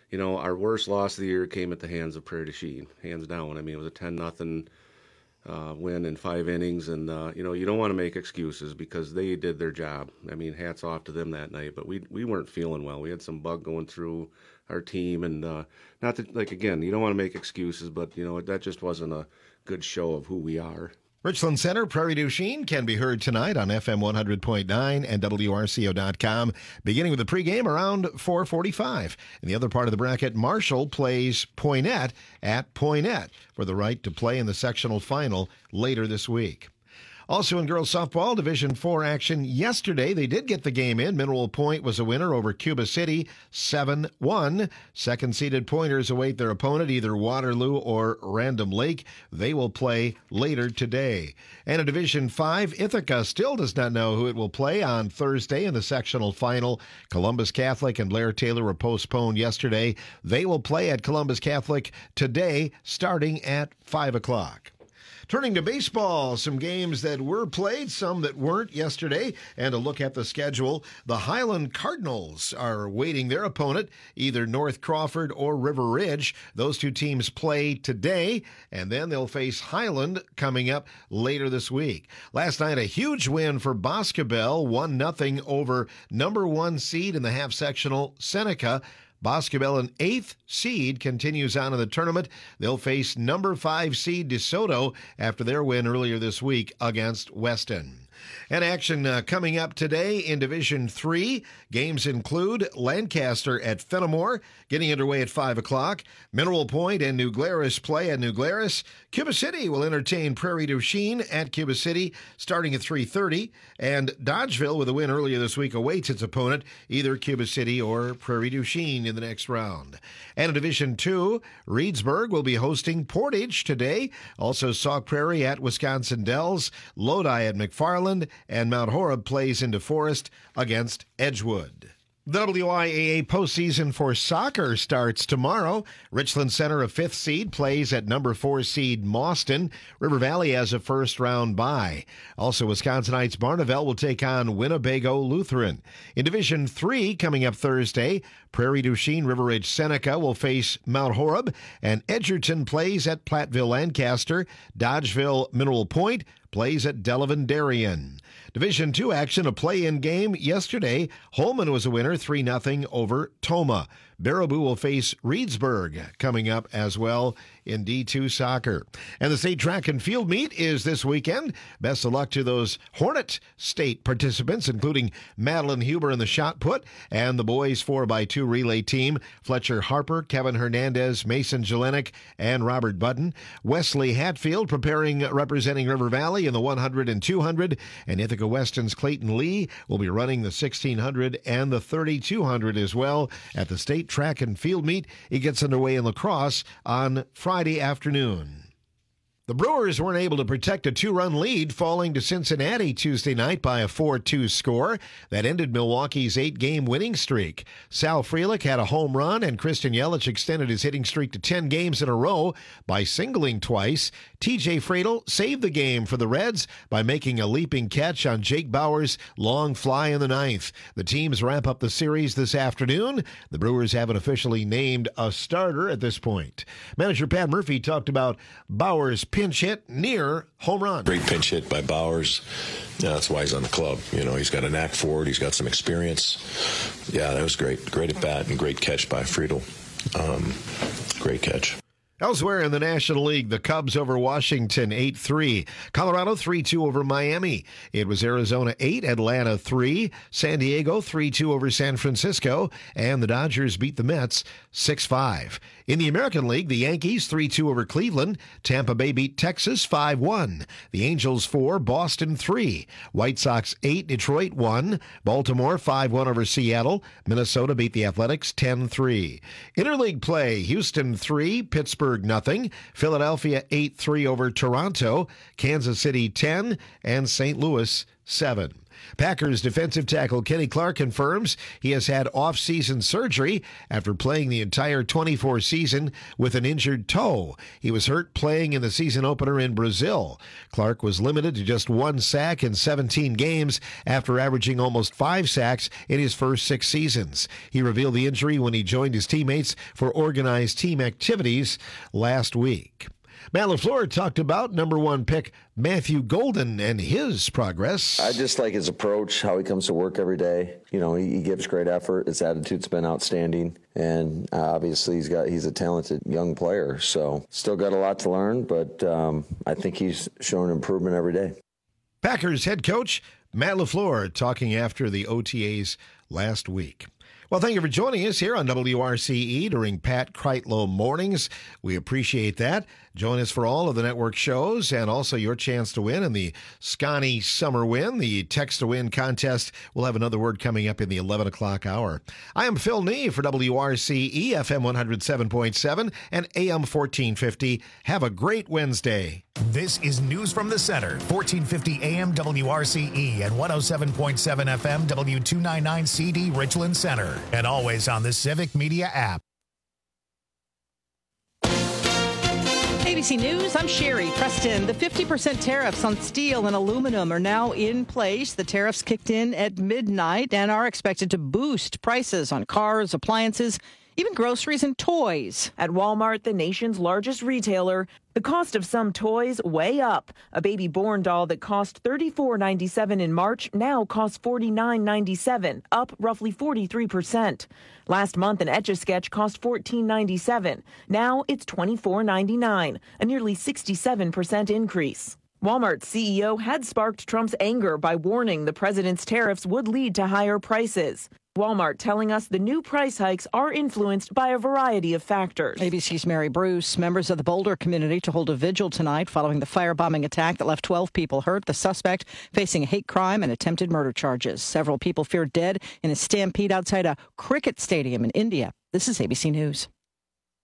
you know, our worst loss of the year came at the hands of Prairie du Chien, hands down. I mean, it was a ten nothing uh, win in five innings, and uh, you know, you don't want to make excuses because they did their job. I mean, hats off to them that night, but we we weren't feeling well. We had some bug going through our team, and uh, not that, like, again, you don't want to make excuses, but you know, that just wasn't a good show of who we are. Richland Center, Prairie du Chien can be heard tonight on F M one hundred point nine and W R C O dot com, beginning with the pregame around four forty-five. In the other part of the bracket, Marshall plays Poynette at Poynette for the right to play in the sectional final later this week. Also in girls softball, Division four action yesterday. They did get the game in. Mineral Point was a winner over Cuba City, seven one. Second-seeded Pointers await their opponent, either Waterloo or Random Lake. They will play later today. And in Division five, Ithaca still does not know who it will play on Thursday in the sectional final. Columbus Catholic and Blair Taylor were postponed yesterday. They will play at Columbus Catholic today, starting at five o'clock. Turning to baseball, some games that were played, some that weren't yesterday, and a look at the schedule. The Highland Cardinals are awaiting their opponent, either North Crawford or River Ridge. Those two teams play today, and then they'll face Highland coming up later this week. Last night, a huge win for Boscobel, one nothing over number one seed in the half-sectional Seneca. Boscobel, an eighth seed, continues on in the tournament. They'll face number five seed DeSoto after their win earlier this week against Weston. And action uh, coming up today in Division three. Games include Lancaster at Fenimore, getting underway at five o'clock. Mineral Point and New Glarus play at New Glarus. Cuba City will entertain Prairie du Chien at Cuba City, starting at three thirty. And Dodgeville, with a win earlier this week, awaits its opponent, either Cuba City or Prairie du Chien, in the next round. And in Division two, Reedsburg will be hosting Portage today. Also, Sauk Prairie at Wisconsin Dells, Lodi at McFarland, and Mount Horeb plays into Forest against Edgewood. The W I A A postseason for soccer starts tomorrow. Richland Center, a fifth seed, plays at number four seed Mauston. River Valley has a first-round bye. Also, Wisconsinites Barneveld will take on Winnebago Lutheran. In Division three, coming up Thursday, Prairie du Chien River Ridge Seneca will face Mount Horeb, and Edgerton plays at Platteville Lancaster. Dodgeville Mineral Point plays at Delavan Darien. Division two action, a play-in game yesterday. Holman was a winner, three nothing over Toma. Baraboo will face Reedsburg coming up as well in D two soccer. And the state track and field meet is this weekend. Best of luck to those Hornet State participants, including Madeline Huber in the shot put and the boys four by two relay team, Fletcher Harper, Kevin Hernandez, Mason Jelenik, and Robert Button. Wesley Hatfield preparing, representing River Valley in the one hundred and two hundred, and Ithaca Weston's Clayton Lee will be running the sixteen hundred and the thirty-two hundred as well at the state track and field meet. It gets underway in La Crosse on Friday afternoon. The Brewers weren't able to protect a two-run lead, falling to Cincinnati Tuesday night by a four two score. That ended Milwaukee's eight-game winning streak. Sal Frelick had a home run, and Christian Yelich extended his hitting streak to ten games in a row by singling twice. T J Fradel saved the game for the Reds by making a leaping catch on Jake Bauer's long fly in the ninth. The teams wrap up the series this afternoon. The Brewers haven't officially named a starter at this point. Manager Pat Murphy talked about Bauer's pinch hit near home run. Great pinch hit by Bowers. Yeah, that's why he's on the club. You know, he's got a knack for it. He's got some experience. Yeah, that was great. Great at bat and great catch by Friedel. Um, great catch. Elsewhere in the National League, the Cubs over Washington eight three. Colorado three two over Miami. It was Arizona eight, Atlanta three. San Diego three two over San Francisco. And the Dodgers beat the Mets six five. In the American League, the Yankees three two over Cleveland. Tampa Bay beat Texas five one. The Angels four, Boston three. White Sox eight, Detroit one. Baltimore five one over Seattle. Minnesota beat the Athletics ten three. Interleague play, Houston three, Pittsburgh nothing. Philadelphia eight three over Toronto. Kansas City ten, and Saint Louis seven. Packers defensive tackle Kenny Clark confirms he has had off-season surgery after playing the entire twenty-four season with an injured toe. He was hurt playing in the season opener in Brazil. Clark was limited to just one sack in seventeen games after averaging almost five sacks in his first six seasons. He revealed the injury when he joined his teammates for organized team activities last week. Matt LaFleur talked about number one pick Matthew Golden and his progress. I just like his approach, how he comes to work every day. You know, he, he gives great effort. His attitude's been outstanding. And uh, obviously he's got he's a talented young player. So still got a lot to learn, but um, I think he's shown improvement every day. Packers head coach Matt LaFleur talking after the O T As last week. Well, thank you for joining us here on W R C E during Pat Kreitlow Mornings. We appreciate that. Join us for all of the network shows and also your chance to win in the Scotty Summer Win, the Text to Win contest. We'll have another word coming up in the eleven o'clock hour. I am Phil Nee for W R C E, F M one oh seven point seven and A M fourteen fifty. Have a great Wednesday. This is News from the Center, fourteen fifty A M W R C E and one oh seven point seven F M W two ninety-nine C D Richland Center, and always on the Civic Media app. A B C News, I'm Sherry Preston. The fifty percent tariffs on steel and aluminum are now in place. The tariffs kicked in at midnight and are expected to boost prices on cars, appliances, even groceries and toys. At Walmart, the nation's largest retailer, the cost of some toys way up. A baby born doll that cost thirty-four ninety-seven in March now costs forty-nine ninety-seven, up roughly forty-three percent. Last month, an Etch-a-Sketch cost fourteen ninety-seven. Now it's twenty-four ninety-nine, a nearly sixty-seven percent increase. Walmart's C E O had sparked Trump's anger by warning the president's tariffs would lead to higher prices. Walmart telling us the new price hikes are influenced by a variety of factors. A B C's Mary Bruce. Members of the Boulder community to hold a vigil tonight following the firebombing attack that left twelve people hurt. The suspect facing a hate crime and attempted murder charges. Several people feared dead in a stampede outside a cricket stadium in India. This is A B C News.